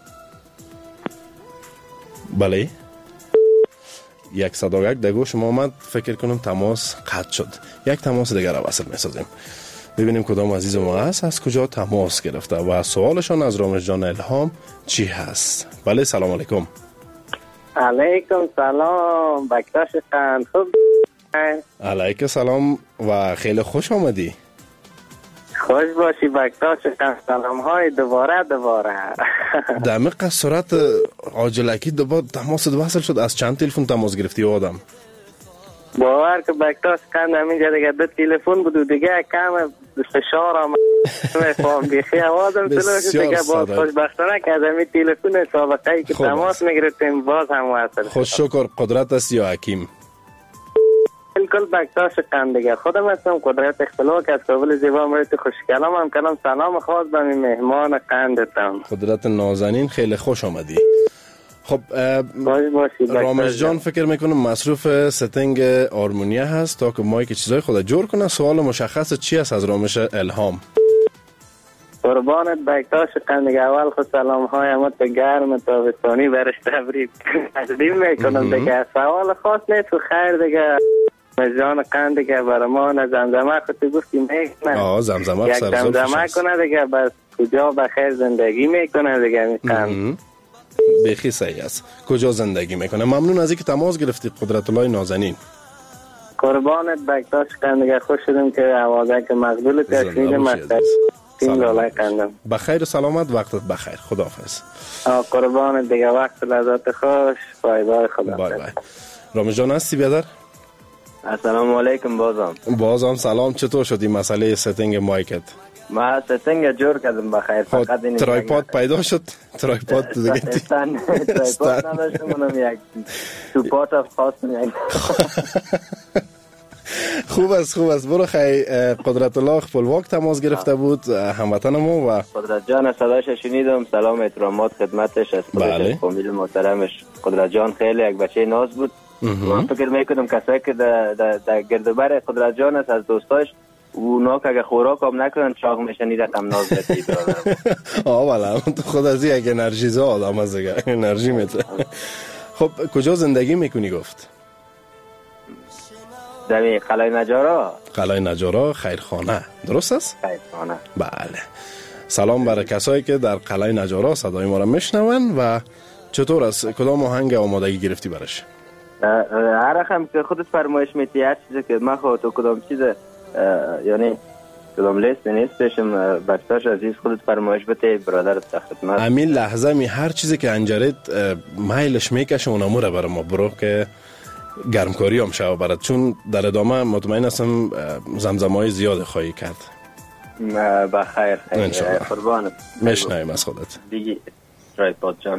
بله یک صدا یک دگو شما آمد فکر کنم تماس قطع شد. یک تماس دیگر را وصل میسازیم ببینیم کدام عزیز ما هست از کجا تماس گرفته و سوالشان از رامش جان الهام چی هست. بله سلام علیکم. علیکم سلام بکتاش خان خوب علیکم سلام و خیلی خوش آمدی. خوش باشی بکتاش خان. سلام های دوباره دوباره دمق سرعت عاجلکی دوباره تماس وصل شد. از چند تلفن تماس گرفتی آدم؟ باور که بکتاش خان همینجا دیگه دو تلفن بود و دیگه کم فشار هم میفهم بیخی آوازم تلوش دیگه باز خوشبختانه که از همین تلفن سابقه ای که تماس میگرفتیم باز هم وصل. خوش شکر. قدرت است یا حکیم؟ بالکل بکتاش خان دیگه خودم هستم قدرت اختلاق از کابل زیبا مرد خوش کلام هم کلام سلام خاص به مهمان قندتم قدرت نازنین. خیلی خوش آمدی. خب رامش جان فکر میکنم مصروف ستنگ آرمونیا هست تا که مایک چیزای خود جور کنه. سوال مشخص چی است از رامش الهام؟ قربانت بکتاش خان دیگه اول خود سلام های امت گرم تابستانی برش تبریک تقدیم میکنم دیگه. سوال خاص نیست و خیر دیگه جان قند دیگه برای ما نه زمزمه خودی گفتی میکنه. آه زمزمه یک زمزمه کنه دیگه بس کجا بخیر زندگی میکنه دیگه میکنه. بخی صحیح است. کجا زندگی میکنه. ممنون از اینکه تماس گرفتی قدرت الله نازنین. قربانت بکتاش قندگه خوش شدم که آوازه که مقبول تشکیل مستقیم تیم لالای قندم. بخیر و سلامت وقتت بخیر. خداحافظ. قربانت دیگه وقت لذت خوش. بای بای خدا. بای بای. رامز جان هستی بیادر؟ السلام علیکم بازم. بازم سلام. چطور شدی مسئله ستینگ مایکت؟ ما ستینگ جور کردم بخیر. فقط این ترایپاد پیدا شد. ترایپاد دیگه استن ترایپاد نداشتم اونم یک سپورت خواستم یک. خوب است خوب است. برو خی قدرت الله خپلواک تماس گرفته بود هموطن ما و قدرت جان صداش شنیدم. سلام احترامات خدمتش از بله. فامیل محترمش. قدرت جان خیلی یک بچه ناز بود. من فکر میکنم کسایی که در در گردوبر قدرت جان است از دوستاش اونا که اگه خوراک هم نکنن چاق میشن این رقم ناز رسید. آه والا تو خود از یک انرژی زا آدم از دیگه انرژی میتونه. خب کجا زندگی میکنی گفت؟ در قلعه نجارا. قلعه نجارا خیرخانه درست است؟ خیرخانه بله. سلام برای کسایی که در قلعه نجارا صدای ما را میشنون و چطور است کدام آهنگ آمادگی گرفتی برش؟ هر رقم که خودت فرمایش میتی هر چیزی که من خود تو کدام چیز یعنی کدام لیست نیست پیشم بکتاش عزیز خودت فرمایش بده برادر خدمت. همین لحظه می هر چیزی که انجرید مایلش میکشه اونمو را برای ما برو که گرمکاری هم شو برد چون در ادامه مطمئن هستم زمزمه‌های زیاد خواهی کرد. بخیر خیر قربانت. میشنویم از خودت. دیگه ترایپاد جان.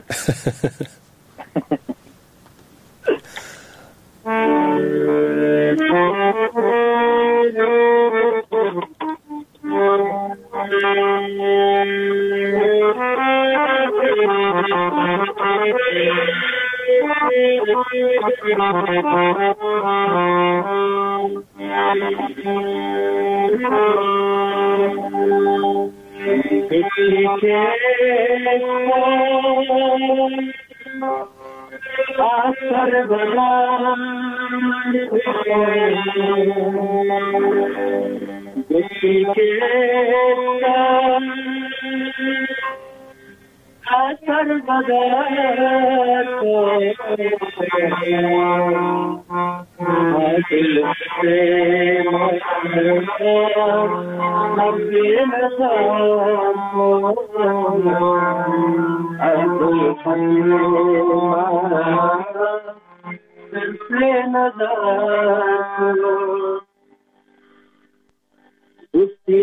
آسر بلند بسی که آسر بلند دل سے مبی نظام ابو سے نظام دوستی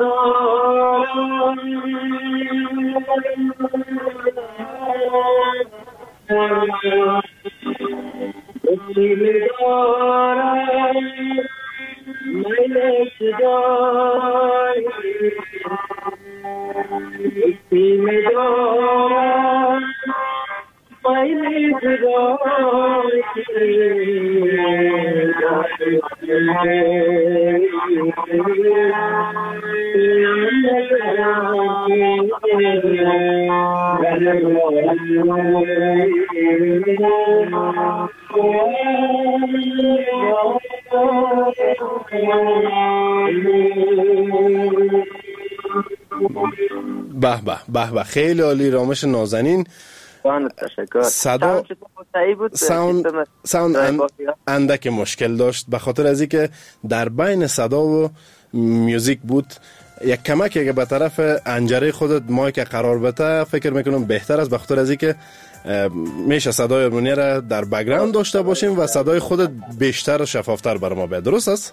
به به به به خیلی عالی رامش نازنین. تشکر. صدا ساوند ساوند اند... اندک مشکل داشت به خاطر از اینکه در بین صدا و میوزیک بود. یک کمک اگه به طرف انجره خودت مایک قرار بده فکر میکنم بهتر است به خاطر از اینکه میشه صدای ارمونی را در بک‌گراند داشته باشیم و صدای خودت بیشتر و شفافتر برای ما بیاد. درست است؟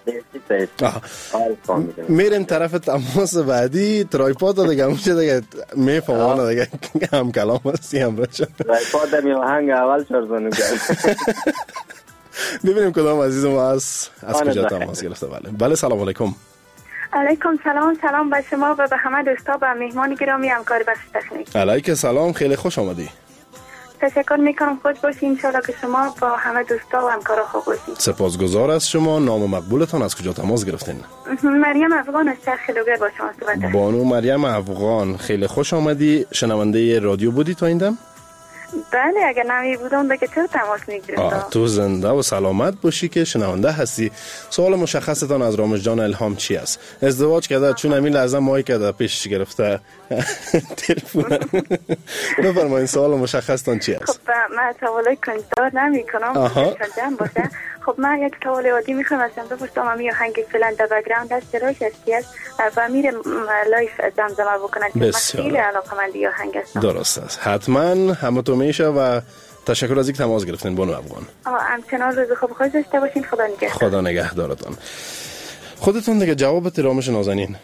میریم طرف تماس بعدی. ترایپاد دیگه میشه دیگه میفهمونه دیگه هم کلام هستی هم رشد. ترایپاد می آهنگ اول چرزانو کرد. ببینیم کدام عزیز ما از از کجا تماس گرفته. بله بله سلام علیکم. علیکم سلام. سلام به شما و به همه دوستا و مهمان گرامی همکار بخش تکنیک. علیکم سلام. خیلی خوش آمدی. تشکر میکنم. خوش باشین. انشالله که شما با همه دوستا و همکارا خوب باشین. سپاسگزار از شما. نام مقبولتان از کجا تماس گرفتین؟ مریم افغان از شهر خلوگر با شما صحبت. بانو مریم افغان خیلی خوش آمدی. شنونده رادیو بودی تا این دم؟ بله اگر نمی بودم دیگه چرا تماس میگیرید؟ تو زنده و سلامت باشی که شنونده هستی. سوال مشخصتان از رامز جان الهام چی است؟ ازدواج کرده چون همین لحظه ماهی کرده پیشش گرفته تلفن. بفرمایید سوال مشخصتان چی است؟ خب من سوالای کنجدار نمی کنم جمع باشه. خب من یک سوال عادی میخوام از شما بپرسم. امی آهنگ فلان در بک‌گراند است چراش است است و میره لایف زمزمه بکنه که من خیلی علاقه‌مند آهنگ هستم. درست است. حتما همه تو میشه و تشکر از اینکه تماس گرفتین بانو افغان. همچنان روز خوب خوش داشته باشین. خدا نگهدار. خدا نگهدارتان. خودتون دیگه جواب ترامش نازنین.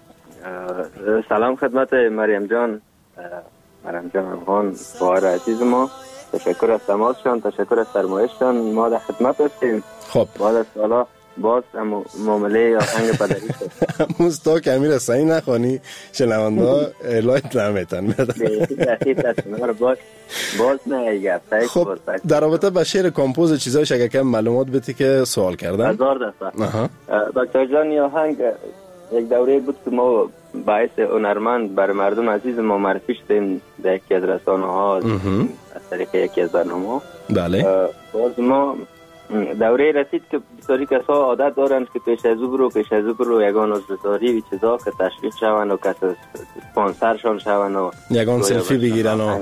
سلام خدمت مریم جان، مریم جان افغان خواهر عزیز ما. تشکر از تماسشان، تشکر از فرمایششان. ما در خدمت هستیم. خب بعد از سالا باز معامله آهنگ پدری شد. مستا که امیر صحیح نخوانی شنونده لایت نمیتن باز باز نه. خب در رابطه با شعر کمپوز چیزایش اگه کم معلومات بدی که سوال کردن. هزار دفعه. دکتر جان این آهنگ یک دوره بود که ما باعث هنرمند برای مردم عزیز ما معرفی شدیم در یکی از رسانه ها از طریق یکی از برنامه. بله. باز ما دوره رسید که بسیاری کسا عادت دارند که پیش از او برو پیش از او برو یگان عضویداری و چیزا که تشویق شون و کس سپانسرشان شون و یگان سلفی بگیرن و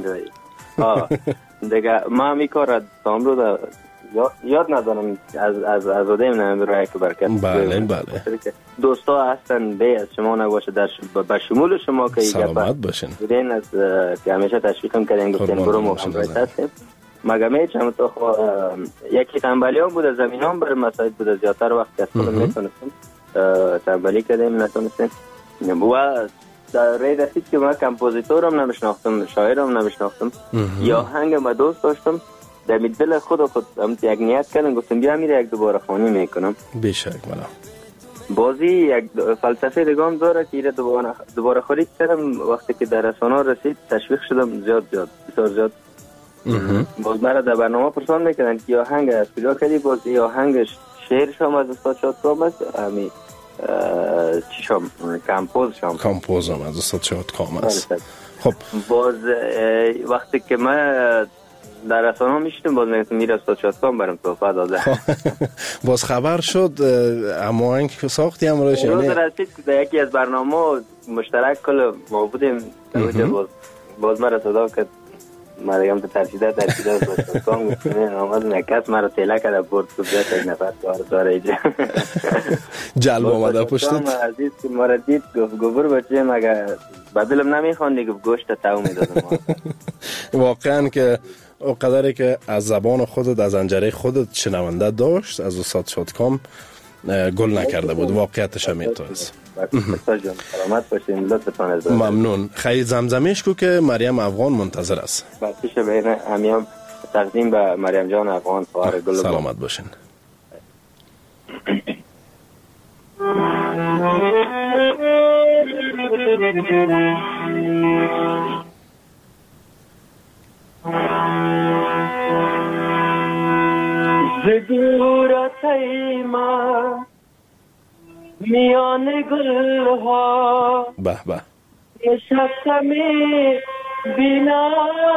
دیگه ما همی کار را تامرو یاد ندارم از از از آدم نمیره که برکت. بله بله. دوستا هستن به از شما نباشه در به شمول شما که سلامت باشین. بودین از که همیشه تشویقم کردین گفتین برو ما همراه هستیم. مگه میچم تو یکی تنبلی هم بود، زمین هم بر مساعد بود، زیادتر وقت از خودم میتونستم تنبلی کردیم نتونستیم. و در رای رسید که من کمپوزیتورم نمیشناختم، شاعرم نمیشناختم، یا هنگ ما دوست داشتم در دل خود خود هم یک نیت کردم گفتم بیا میره یک دوباره خوانی میکنم. بیشک ملا بازی یک فلسفه دیگه داره که دوباره دوباره خرید کردم. وقتی که در رسانه رسید تشویق شدم زیاد زیاد بسیار زیاد. باز مرا در برنامه پرسان میکنن که آهنگ از کجا کردی؟ باز این آهنگ شعرش هم از استاد شادکام است، همی چی شام کمپوز شام کمپوز هم از استاد شادکام است. خب باز وقتی که من در رسانه میشتم باز میره استاد شادکام برام توفیق داده. باز خبر شد اما آهنگ ساختی هم روش روز رسید در یکی از برنامه مشترک کل ما بودیم. باز باز مرا صدا کرد، ما دیگه هم تو ترسیده ترسیده از باشتکام گفتیم آمد نکس مرا تیله کرده برد تو بیاد یک نفر کار داره ایجا جلب آمده پشتت. عزیز که ما را دید گفت گفر بچه مگه بدلم نمیخوان دیگه گوشت تاو میدادم. واقعا که او قدری که از زبان خودت از انجره خودت شنونده داشت از استاد شادکام گل نکرده بود. واقعیتش هم اینطور است. سلامت باشین، لطفتان از ممنون. خیلی زمزمیش کو که مریم افغان منتظر است. بسیشه بین همیم تقدیم به مریم جان افغان خواهر گل. سلامت باشین. زدورت ایما میان گل ها به به نشستمی بینا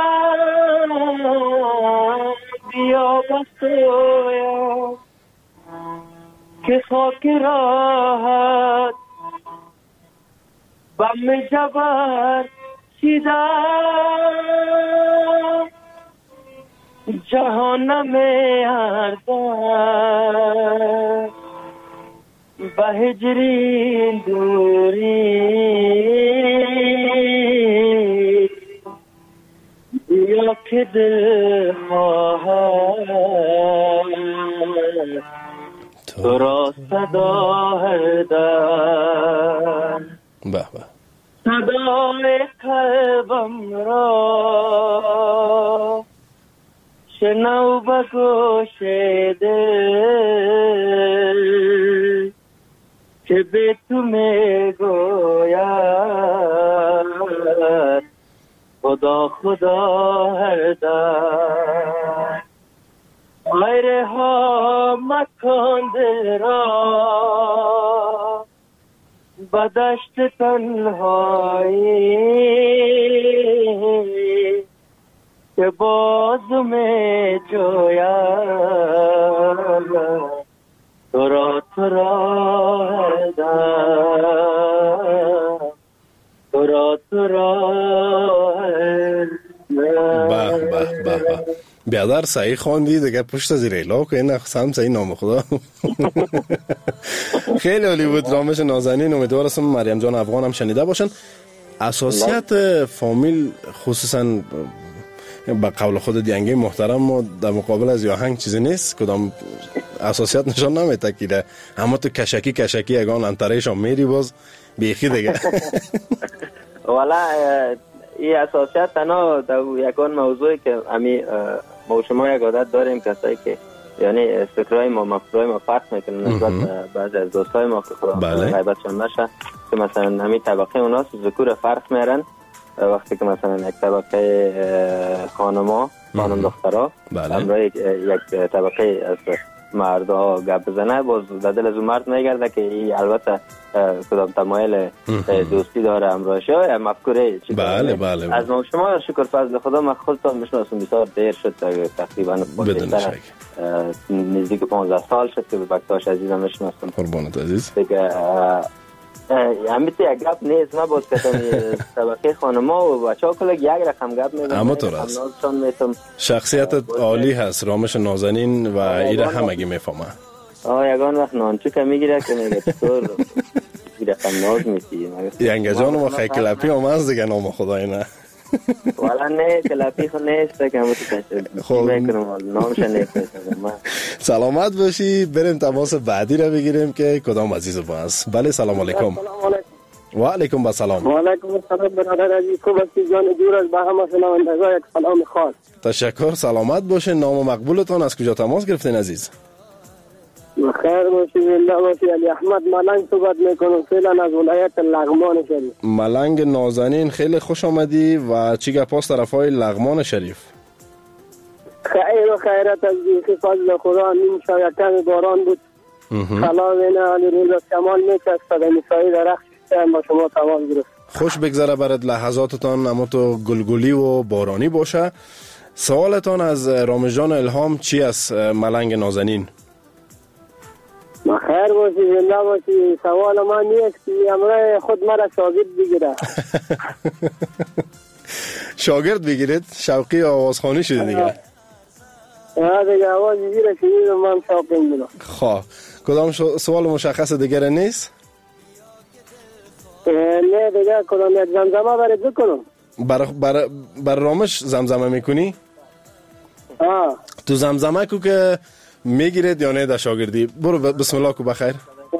بیا بسویا که خاک راحت بم جبر سیدا جهان میں اردار بہجری دوری یا کہ دل خواہد تو را صدا ہے در به به صدای قلبم را شنو بگوش دل که به تو می گوید خدا خدا هر در غیر ها مکن دل را بدشت تنهایی که باز می جویم تو را تو را دم تو را تو را به به به بیادر صحیح خواندی دیگه پشت از ریلا که این هم صحیح نام خدا. خیلی عالی بود رامش نازنین. امیدوار هستم مریم جان افغان هم شنیده باشن. اساسیت فامیل خصوصا به قول خود دیانگی محترم و در مقابل از یاهنگ چیزی نیست، کدام اساسیت نشان نمیده که اما تو کشکی کشکی یگان انترهش هم میری باز بیخی دیگه. والا این اساسیت تنها در یکان موضوعی که امی ما شما یک عادت داریم کسایی که یعنی فکرهای ما مفکرهای ما فرق میکنن نسبت بعضی از دوستای ما که خدا غیبتشان نشه که مثلا همین طبقه اوناس ذکور فرق میرن وقتی که مثلا یک طبقه خانما خانم دخترها همراه یک طبقه از مردها گپ بزنه باز در دل از اون مرد میگرده که این البته کدام تمایل دوستی داره همراهش یا مفکوره چی بله بله از ما شما شکر فضل خدا من خودتان میشناسم بسیار دیر شد تقریبا بدون شک نزدیک پانزده سال شد که به بکتاش عزیزم میشناسم قربانت عزیز دیگه همیتی یک گپ نیست ما باز کتم طبقه خانما و بچه ها کلک یک رقم گپ میزن اما تو راست شخصیت عالی هست رامش نازنین و ایره همگی میفهمه آه یگان وقت نانچو که میگیره که میگه چطور رقم ناز میسی ینگه جانو ما خیلی کلپی هم از دیگه نام خدای نه والا نه کلپی خود نیست که همه تو میکنم نامش نیست. سلامت باشی. بریم تماس بعدی رو بگیریم که کدام عزیز با است. بله سلام علیکم. و علیکم با سلام. و علیکم السلام برادر عزیز خوب هستی جان دور از به همه شنوندگان یک سلام خاص. تشکر سلامت باشه. نام و مقبولتان از کجا تماس گرفتین عزیز؟ خیر باشی زنده باشی. علی احمد ملنگ صحبت میکنم فعلا از ولایت لغمان شریف. ملنگ نازنین خیلی خوش آمدی و چی گپاس طرفای لغمان شریف؟ خیر و خیرت از بیخی فضل خدا. نیم شاید کم باران بود خلا وینه علی روز کمال میکست و میسایی درخت شدیم با شما تمام گرفت. خوش بگذره برد لحظاتتان اما تو گلگلی و بارانی باشه. سوالتان از رامش جان الهام چی است ملنگ نازنین؟ خیر باشی زنده باشی. سوال من نیست که امرای خود مرا شاگرد بگیره. شاگرد بگیرید؟ شوقی آوازخوانی شده دیگه. ها دیگه آواز زیره شدید من شوقی میدونم. خواه کدام سوال مشخص دیگه نیست؟ نه دیگه کدام یک زمزمه برد بکنم. بر, بر, بر رامش زمزمه میکنی؟ ها تو زمزمه کو که میگیرید یا نه در شاگردی؟ برو بسم الله کو بخیر.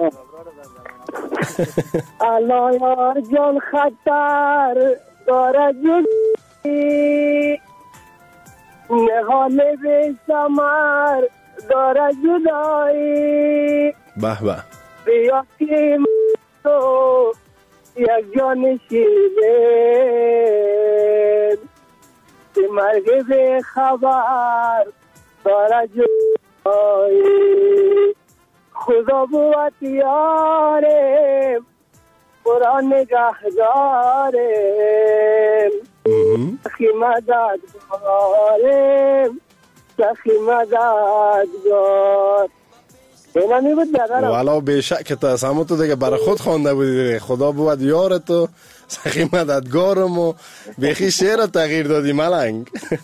الله یار جان خطر داره جدی نهال به سمر داره جدایی به به بیا که تو یک جان شیرین که مرگ به خبر داره جدایی خدا بود یارم قرآن نگه دارم سخی مدد دارم سخی مدد دار اینا می بود دارم والا بیشک تا همون تو دیگه برای خود خوانده بودی خدا بود یارتو سخی مددگارم و بیخی شعر تغییر دادی ملنگ.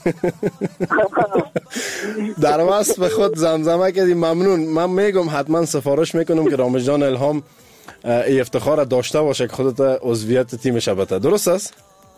در وصف خود زمزمه کردی ممنون. من میگم حتما سفارش میکنم که رامش جان الهام ای افتخار داشته باشه که خودت عضویت تیم شبته. درست است؟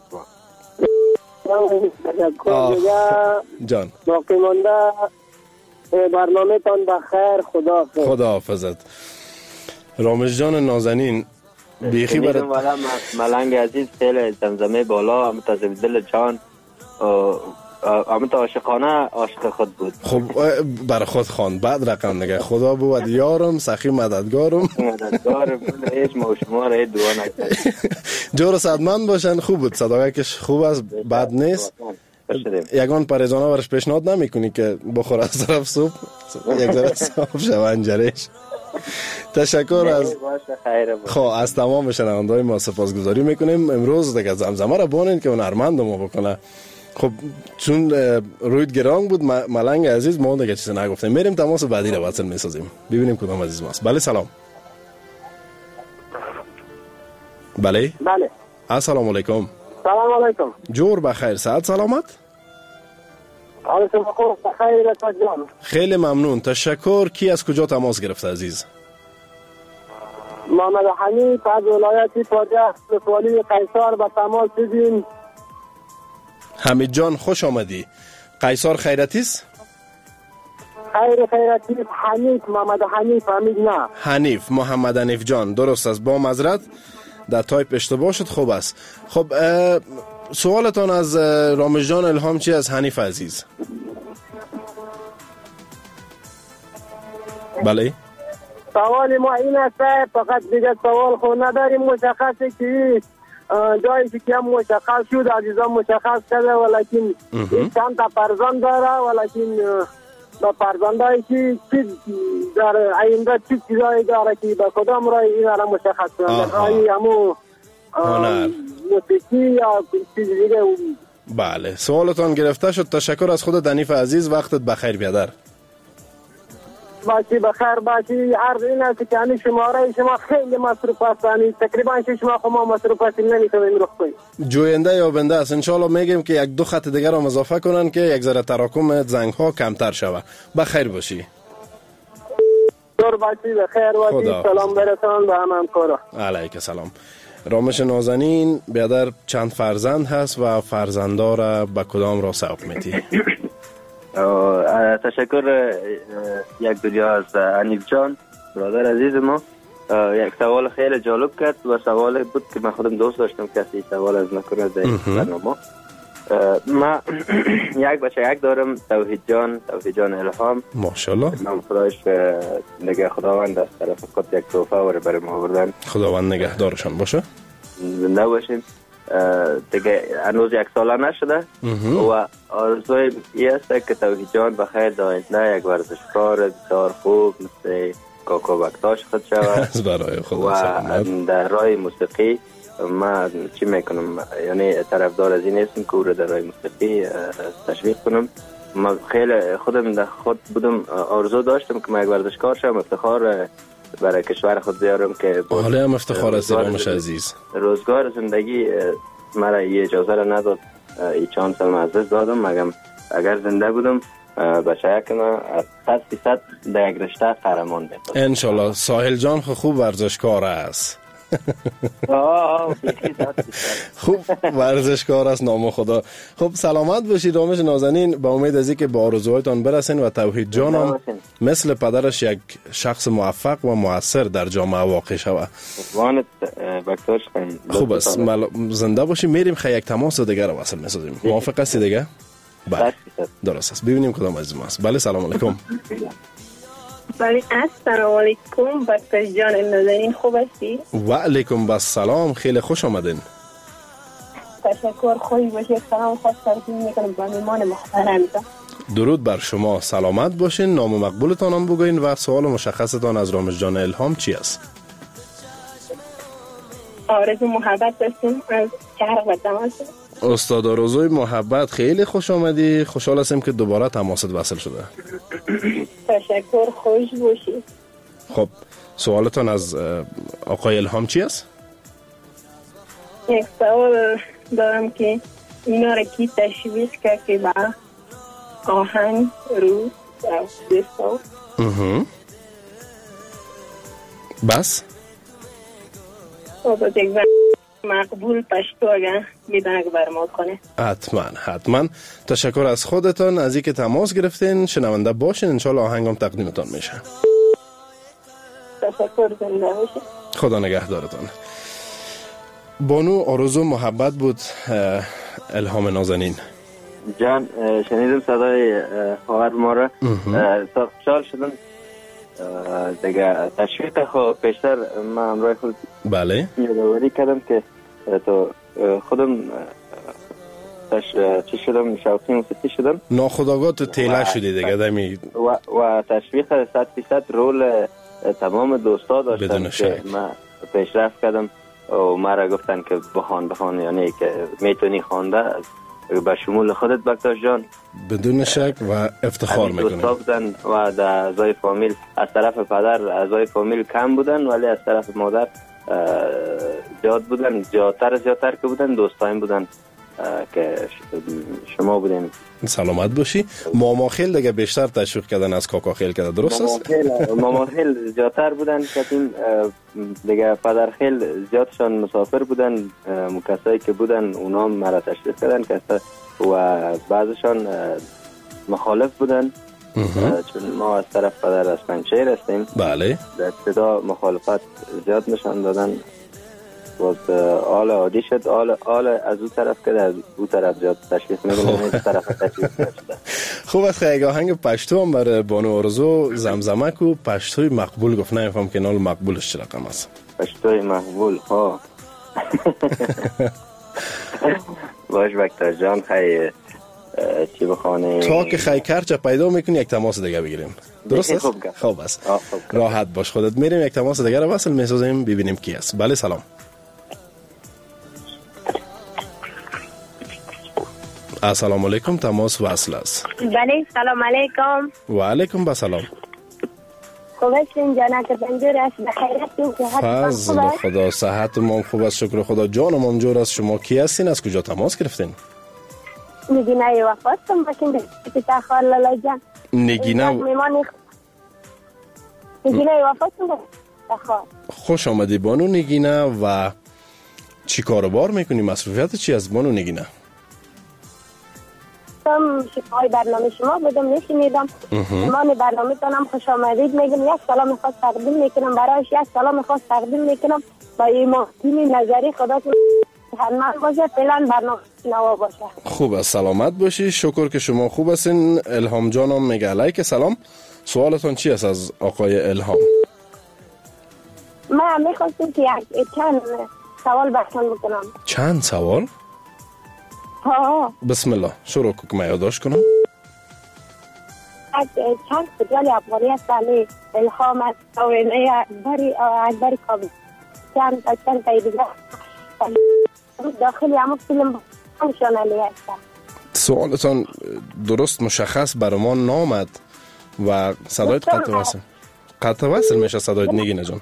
جان باقی مانده برنامه تان بخیر. خدا حافظ. خدا حافظت رامش جان نازنین. بیخی برد ملنگ عزیز خیلی زمزمه بالا متازم دل جان اما تا عاشقانه عاشق خود بود. خب برای خود خواند بعد رقم نگه خدا بود یارم سخی مددگارم مددگارم هیچ ما شما را دعا نکرد جور صدمند باشن. خوب بود صداقهش خوب است بد نیست. یگان پریزانه ورش پیشنهاد نمی کنی که بخور از طرف صبح یک ذره صاف شو انجرش. تشکر از خب از تمام شنونده‌های ما سپاسگزاری میکنیم. امروز دیگه زمزمه را بانین که هنرمند ما بکنه. خب چون روید گران بود ملنگ عزیز ما دیگه چیزی نگفتیم. میریم تماس بعدی رو وصل میسازیم ببینیم کدام عزیز ماست. بله سلام. بله بله السلام علیکم. سلام علیکم. جور بخیر، صحت سلامت؟ علیکم خوب بخیر جان. خیلی ممنون، تشکر. کی از کجا تماس گرفته عزیز؟ محمد حنیف از ولایت پاجه سوالی قیصر به تماس دیدیم. حمید جان خوش آمدی. قیصر خیرتی است؟ خیر خیرتی حنیف محمد حنیف حمید نه. حنیف محمد حنیف جان درست است. با معذرت در تایپ اشتباه شد. خوب است. خب سوالتان از رامز جان الهام چی از حنیف عزیز؟ بله سوال ما این است، فقط دیگه سوال خود نداریم مشخصه که جایی که هم مشخص شد عزیزان مشخص کرده ولیکن چند تا فرزند داره ولیکن با فرزندایی که در آینده چی چیزایی داره که با کدام رای این را مشخص کنند رای همو موسیقی یا چیز دیگه. بله سوالتان گرفته شد. تشکر از خودت حنیف عزیز، وقتت بخیر بیادر. باشی بخیر باشی. عرض این است که هنی شماره شما خیلی مصروف هستانی، تقریبا شش ماه ما مصروف هستیم نمیتونیم رخ کنیم. جوینده یا بنده است. انشالله میگیم که یک دو خط دیگر رو اضافه کنن که یک ذره تراکم زنگ ها کمتر شود. بخیر باشی. دور باشی بخیر باشی. سلام برسان به همه همکارا. علیک سلام. رامش نازنین بیادر چند فرزند هست و فرزندا را به کدام را سوق میتی؟ تشکر یک دنیا از حنیف جان برادر عزیز ما. یک سوال خیلی جالب کرد و سوال بود که من خودم دوست داشتم کسی سوال از نکنه در برنامه. من یک بچه یک دارم، توحید جان توحید جان الهام ماشاءالله. من خدایش نگه خداوند از طرف خود یک توفه وره برای ما آوردن. خداوند نگهدارشان باشه. زنده باشین. دیگه هنوز یک ساله نشده و آرزوی این است که توحید جان بخیر در آینده یک ورزشکار بسیار خوب مثل کاکا بکتاش خود شود برای خدا و در راه موسیقی. من چی میکنم یعنی طرفدار از این نیستم که او را در راه موسیقی تشویق کنم. من خیلی خودم در خود بودم آرزو داشتم که من یک ورزشکار شم، افتخار برای کشور خود بیارم که حالا هم افتخار است رامش عزیز. روزگار زندگی مرا این اجازه را نداد، این چند سال من از دست دادم. مگم اگر زنده بودم بچه که من صد فیصد در یک رشته قهرمان میشدم انشالله. ساحل جان خوب ورزشکار است. خوب ورزشکار است نام خدا. خب سلامت باشید رامش نازنین. با امید از اینکه به آرزوهایتان برسین و توحید جانم مثل پدرش یک شخص موفق و موثر در جامعه واقع شود. خوب است. زنده باشیم. میریم خیلی یک تماس دیگر رو وصل میسازیم. موافق هستی دیگه؟ بله درست است. ببینیم کدام عزیز است. بله سلام علیکم. بله السلام علیکم. بکتر جان نازنین خوب هستی؟ و علیکم السلام. خیلی خوش آمدین. تشکر. خوبی باشید. سلام خاص تقدیم میکنم به مهمان محترمتان. درود بر شما. سلامت باشین. نام مقبولتان هم بگوین و سوال مشخصتان از رامز جان الهام چی است؟ آرزو محبت داشتیم از شهر و تماس. استاد آرزوی محبت خیلی خوش آمدی. خوشحال هستیم که دوباره تماست وصل شده. تشکر. خوش باشید. خب سوالتان از آقای الهام چی است؟ یک سوال دارم که اینا را کی تشویق کرد که با آهنگ رو دستاو بس؟ خب یک مقبول پشتو اگر میدنه که برما کنه. حتما حتما. تشکر از خودتان از اینکه تماس گرفتین. شنونده باشین. انشالله آهنگم تقدیمتان میشه. تشکر. زنده باشین. خدا نگهدارتان. بانو آرزو محبت بود الهام نازنین جان. شنیدم صدای خواهر ما را خوشحال شدم دیگه. تشویق خو پیشتر من امروی خود بله یادآوری کردم که تو خودم تش چی شدم شوقی موسیقی شدم ناخودآگاه تو تیله شدی دیگه دمی و و تشویق صد فیصد رول تمام دوستا داشتن که من پیشرفت کردم و مرا گفتن که بخوان بخوان یعنی که میتونی خوانده به شمول خودت بکتاش جان بدون شک و افتخار میکنم. دوستا بودن و در اعضای فامیل از طرف پدر اعضای فامیل کم بودن ولی از طرف مادر زیاد بودن، زیادتر زیادتر که بودن دوستایم بودن که شما بودین. سلامت باشی. ماما خیل دیگه بیشتر تشویق کردن از کاکا خیل کرده، درست است؟ ماما خیل زیادتر بودن که دیگه پدر خیل زیادشان مسافر بودن، کسایی که بودن اونا مرا تشویق کردن که و بعضشان مخالف بودن چون ما از طرف پدر از پنجشیر هستیم. بله. در ابتدا مخالفت زیاد نشان دادن، باز آل عادی شد. آل آل از اون طرف که از اون طرف زیاد تشویق می‌کنن، این طرف تشویق نشده. خوب است که آهنگ پشتو هم برای بانو آرزو زمزمه کو پشتوی مقبول گفت، نمیفهم که نال مقبولش چه رقم است. پشتوی مقبول ها. باش بکتر جان خیلی چی بخوانیم تا که خیلی کرچه پیدا میکنی یک تماس دیگه بگیریم، درست است؟ خوب است. راحت باش خودت، میریم یک تماس دیگه رو وصل میسازیم ببینیم کی است. بله سلام. السلام علیکم، تماس وصل است. بله سلام علیکم. و علیکم با سلام. خوب هستین جانت بنجور است، بخیر هستین؟ فضل خدا، صحت ما خوب است شکر خدا. جانم هم جور است. شما کی هستین؟ از کجا تماس گرفتین؟ نگینه وفاتم باشین پیتا خال لالا جان. نگینه میمانی نگینه وفاتم باشین. خوش آمدی بانو نگینه. و چی کاروبار میکنی؟ مصروفیت چی از بانو نگینه؟ هم شکای برنامه شما بودم نشنیدم. ایمان برنامه تانم خوش آمدید میگم. یک سلام خاص تقدیم میکنم برایش، یک سلام خاص تقدیم میکنم با ایمان نظری. خدا که حتما باشه، فعلا برنامه نوا باشه. خوب است، سلامت باشی. شکر که شما خوب هستین. الهام جانم میگه علیک سلام. سوالتون چی است از آقای الهام؟ من میخواستم که یک چند سوال بحثان بکنم. چند سوال؟ ها. بسم الله شروع که من یادداشت کنم. چند فوتبال افغانی است ولی الهام است و اکبری اکبری کابل چند چند تا دیگه داخلی همون فیلم همشانلی هست. سوالتان درست مشخص برای ما نامد و صدایت قطع وصل قطع وصل میشه. صدایت نگینه جان.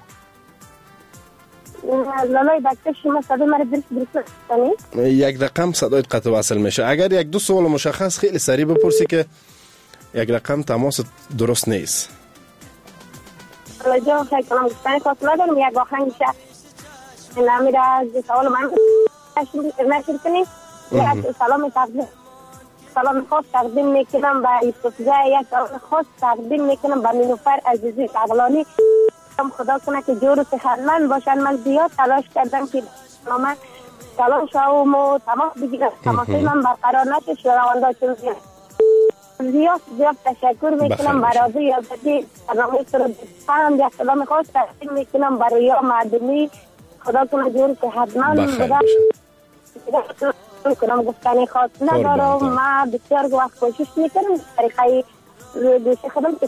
لالای بچه شما صدای مرا درست درست کنی؟ یک رقم صدایت قطع وصل میشه. اگر یک دو سوال مشخص خیلی سریع بپرسی که یک رقم تماس درست نیست. لالای جان خیلی کنم گفتن خواست ندارم یک آخنگ شد نمیره از سوال من نشد کنی. یک سلام تقدیم سلام خاص تقدیم میکنم با ایستوزه. یک سلام خاص تقدیم میکنم با مینوفر عزیزی اغلانی. خدا کنه که جور و صحتمند باشن. من زیاد تلاش کردم که من تلاش شوم و تماس بگیرم، تماسی من برقرار نشه. شنونده چون زیاد زیاد زیاد تشکر میکنم برای یادتی برنامه رو بفهم. یک سلام خاص تقدیم میکنم برای یا معدومی. خدا کنه جور صحتمند باشن. میکنم گفتنی خاص ندارم. من بسیار وقت کوشش میکنم طریقه دوشی خودم که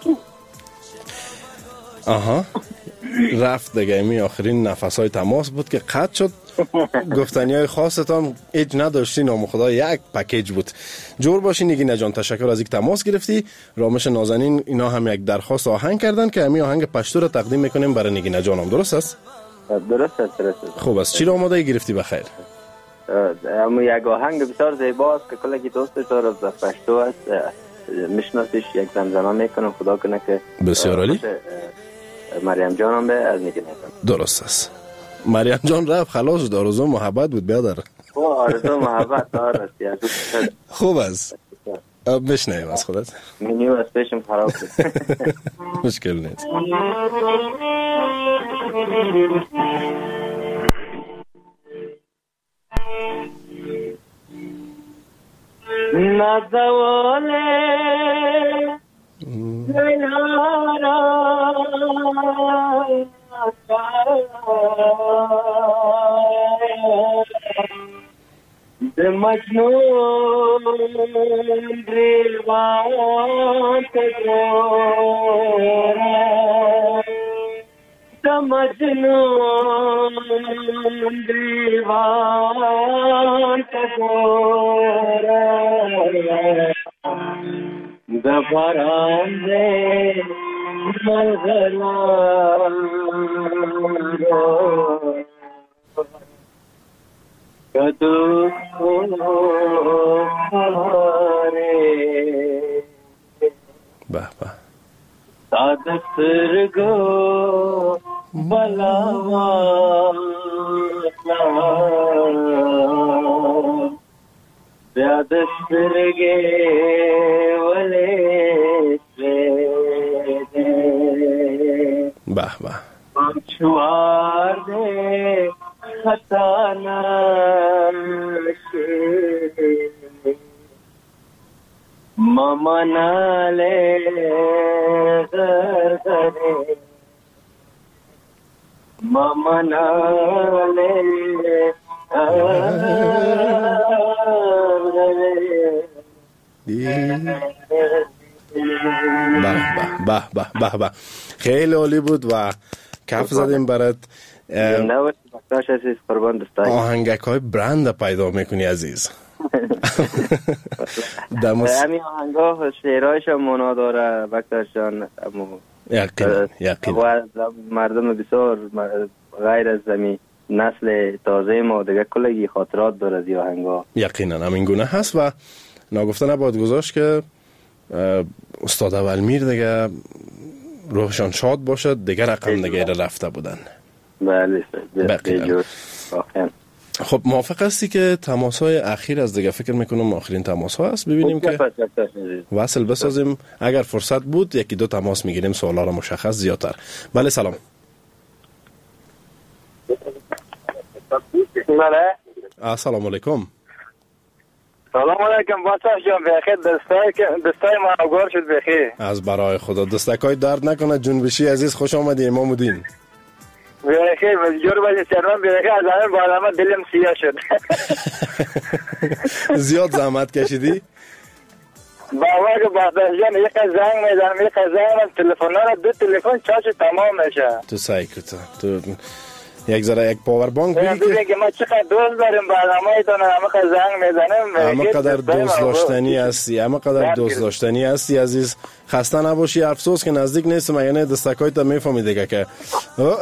آها رفت دیگه. می آخرین نفس‌های تماس بود که قطع شد. گفتنی‌های خاصتان هیچ نداشتی. نام خدا یک پکیج بود. جور باشین نگینه جان. تشکر از اینکه تماس گرفتی. رامش نازنین اینا هم یک درخواست آهنگ کردن که همین آهنگ پشتو رو تقدیم میکنیم برای نگینه جانم. درست است؟ درست است. درست است. خوب است. چی رو آماده گرفتی بخیر؟ اما یک آهنگ بسیار زیباست که کلی دوستش داره در پشتو است. میشناسیش یک زمزمه میکنم. خدا کنه که بسیار عالی. مریم جانم به از نگینه. درست است. مریم جان رفت خلاص شد. آرزو محبت بود بیادر. آرزو محبت دارست. خوب است. بشنویم از خودت. منیو از پیشم خراب بود. مشکل نیست. نزواله زنهارا ده مجنون ریوان تدورا دم مجنون دیوان تگوره دفران دے ملغلان کدو به به سادت سرگو بلاوان سادت سرگے ولے به به پانچوار دے خطا نشے ماما نالے غر غرے ماما نالے غر غرے به به به به به خیلی عالی بود و کف زدیم برات. آهنگک های برند پیدا میکنی عزیز. همین آهنگ ها شعرهایش هم مانا داره بکتاش جان. یقینا یقینا مردم بسیار غیر از زمین نسل تازه ما دیگه کلگی خاطرات داره از این آهنگ ها. یقینا همین گونه هست و ناگفته نباید گذاشت که استاد اولمیر دیگه روحشان شاد باشد، دیگه رقم دیگه رفته بودن. بله بله. خب موافق هستی که تماس های اخیر از دیگه فکر میکنم آخرین تماس ها هست، ببینیم که وصل بسازیم. اگر فرصت بود یکی دو تماس میگیریم، سوالا رو مشخص زیادتر. بله سلام. بله السلام علیکم. سلام علیکم بچه جان، بخیر. دستای دستای ما اوگار شد بخیر. از برای خدا دستکای درد نکنه. جنبشی عزیز خوش آمدی. امام الدین بخیر. جور باید سرمان بخیر. از همین بعد دلم سیاه شد. زیاد زحمت کشیدی؟ بابا که بخدر جان یک زنگ میزنم یک زنگ تلفن ها دو تلفن چارج تمام میشه. تو سعی کتا تو یک ذره یک پاور بانک بگی که ما چقدر دوست داریم برنامه ایتون همه قدر زنگ میزنیم. همه قدر دوست داشتنی هستی، همه قدر دوست داشتنی هستی عزیز. خسته نباشی. افسوس که نزدیک نیستم، اگه نه دستکای تا میفهمی دیگه که ما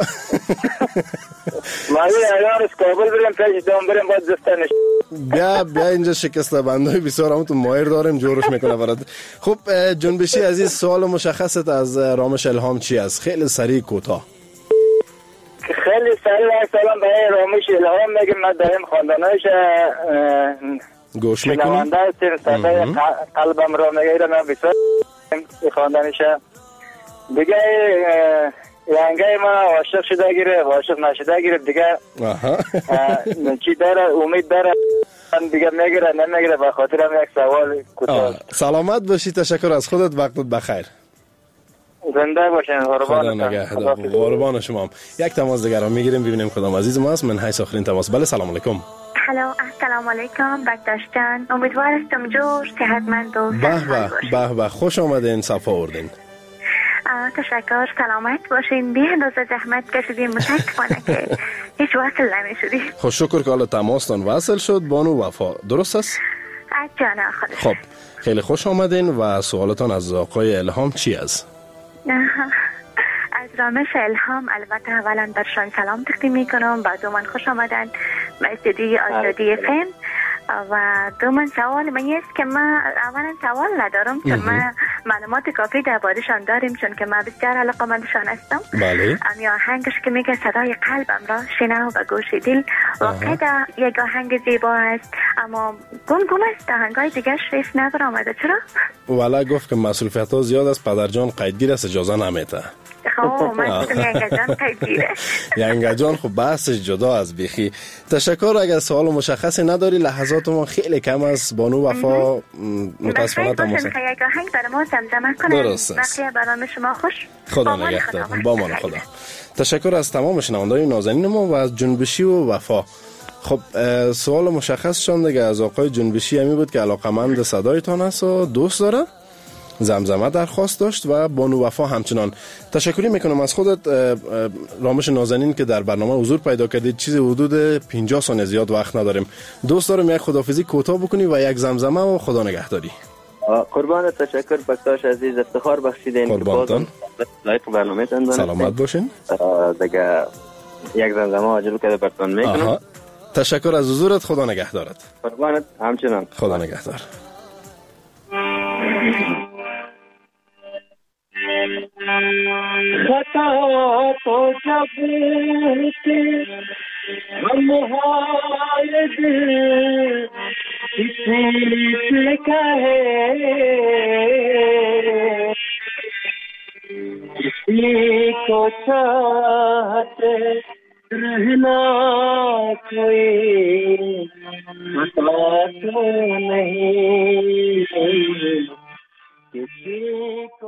یار از کابل بریم پیش دوم بریم باید دستنش بیا بیا اینجا شکست بندای بسیار همون تو مایر داریم جورش میکنه برات. خب جنبشی عزیز، سوال مشخصت از رامش الهام چی است؟ خیلی سریع کوتاه. خیلی سریع سلام برای رامش الهام میگم. من داریم خواندنایش گوش میکنیم. شنونده هستیم. صدای قلبم را میگیره. من بسیار خواندنیشه دیگه. لنگه ما عاشق شده گیره عاشق نشده گیره دیگه. چی داره امید داره دیگه میگیره نمیگیره. به خاطر هم یک سوال کوتاه. سلامت باشی. تشکر از خودت. وقتت بخیر. زنده باشین. قربان قربان شما هم. یک تماس دیگر رو میگیریم ببینیم کدام عزیز ما است. من حیث آخرین تماس. بله سلام علیکم. هلو السلام علیکم بکتاش جان. امیدوار هستم جور صحتمند و به به به به خوش آمدین. صفا آوردین. تشکر. سلامت باشین. بی اندازه زحمت کشیدیم. متاسفانه که هیچ وصل نمیشدیم. خوش شکر که حالا تماستان وصل شد. بانو وفا درست است؟ جان خودش. خب خیلی خوش آمدین و سوالتان از آقای الهام چی است؟ از رامش الهام البته اولا برشان سلام تقدیم میکنم. بعد من خوش آمدن به استودیوی آزادی فم. و دومن سوال من است که ما اولا سوال ندارم چون ما معلومات کافی درباره‌شان داریم، چون که من بسیار علاقه‌مندشان هستم. بله. امی آهنگش که میگه صدای قلبم را شنو و گوش دل، واقعا یک آهنگ زیبا است، اما گم گم است. آهنگای دیگه ریس نبر آمده. چرا؟ والا گفت که مصروفیت ها زیاد است. پدرجان قیدگیر است، اجازه نمیده. خب من ینگه جان قیدگیره. ینگه جان خب بحثش جدا از بیخی. تشکر. اگر سوال مشخصی نداری لحظات ما خیلی کم است. بانو وفا متاسفانه تماس یک آهنگ برای ما زمزمه کنه. درست است. بقیه برنامه شما خوش. خدا نگهدار. با مان خدا. تشکر از تمام شنوندگان نازنین ما و از جنبشی و وفا. خب سوال مشخص شون دیگه از آقای جنبشی همی بود که علاقمند صدایتان است و دوست داره زمزمه درخواست داشت و بانو وفا همچنان. تشکری میکنم از خودت رامش نازنین که در برنامه حضور پیدا کردید. چیز حدود پنجاه ثانیه، زیاد وقت نداریم. دوست دارم یک خداحافظی کوتاه بکنی و یک زمزمه و خدا نگهداری. قربان تشکر بکتاش عزیز، افتخار بخشیدین که بازم لایق برنامه تان. سلامت باشین. دیگه یک زمزمه عاجل کرده براتون میکنم. تشکر از حضورت، خدا نگهدارت. قربانت همچنان. خدا نگهدار. خطا تو جب کے ہم حال دل کسی سے کہے کسی کو چاہتے رہنا کوئی خطا تو نہیں کسی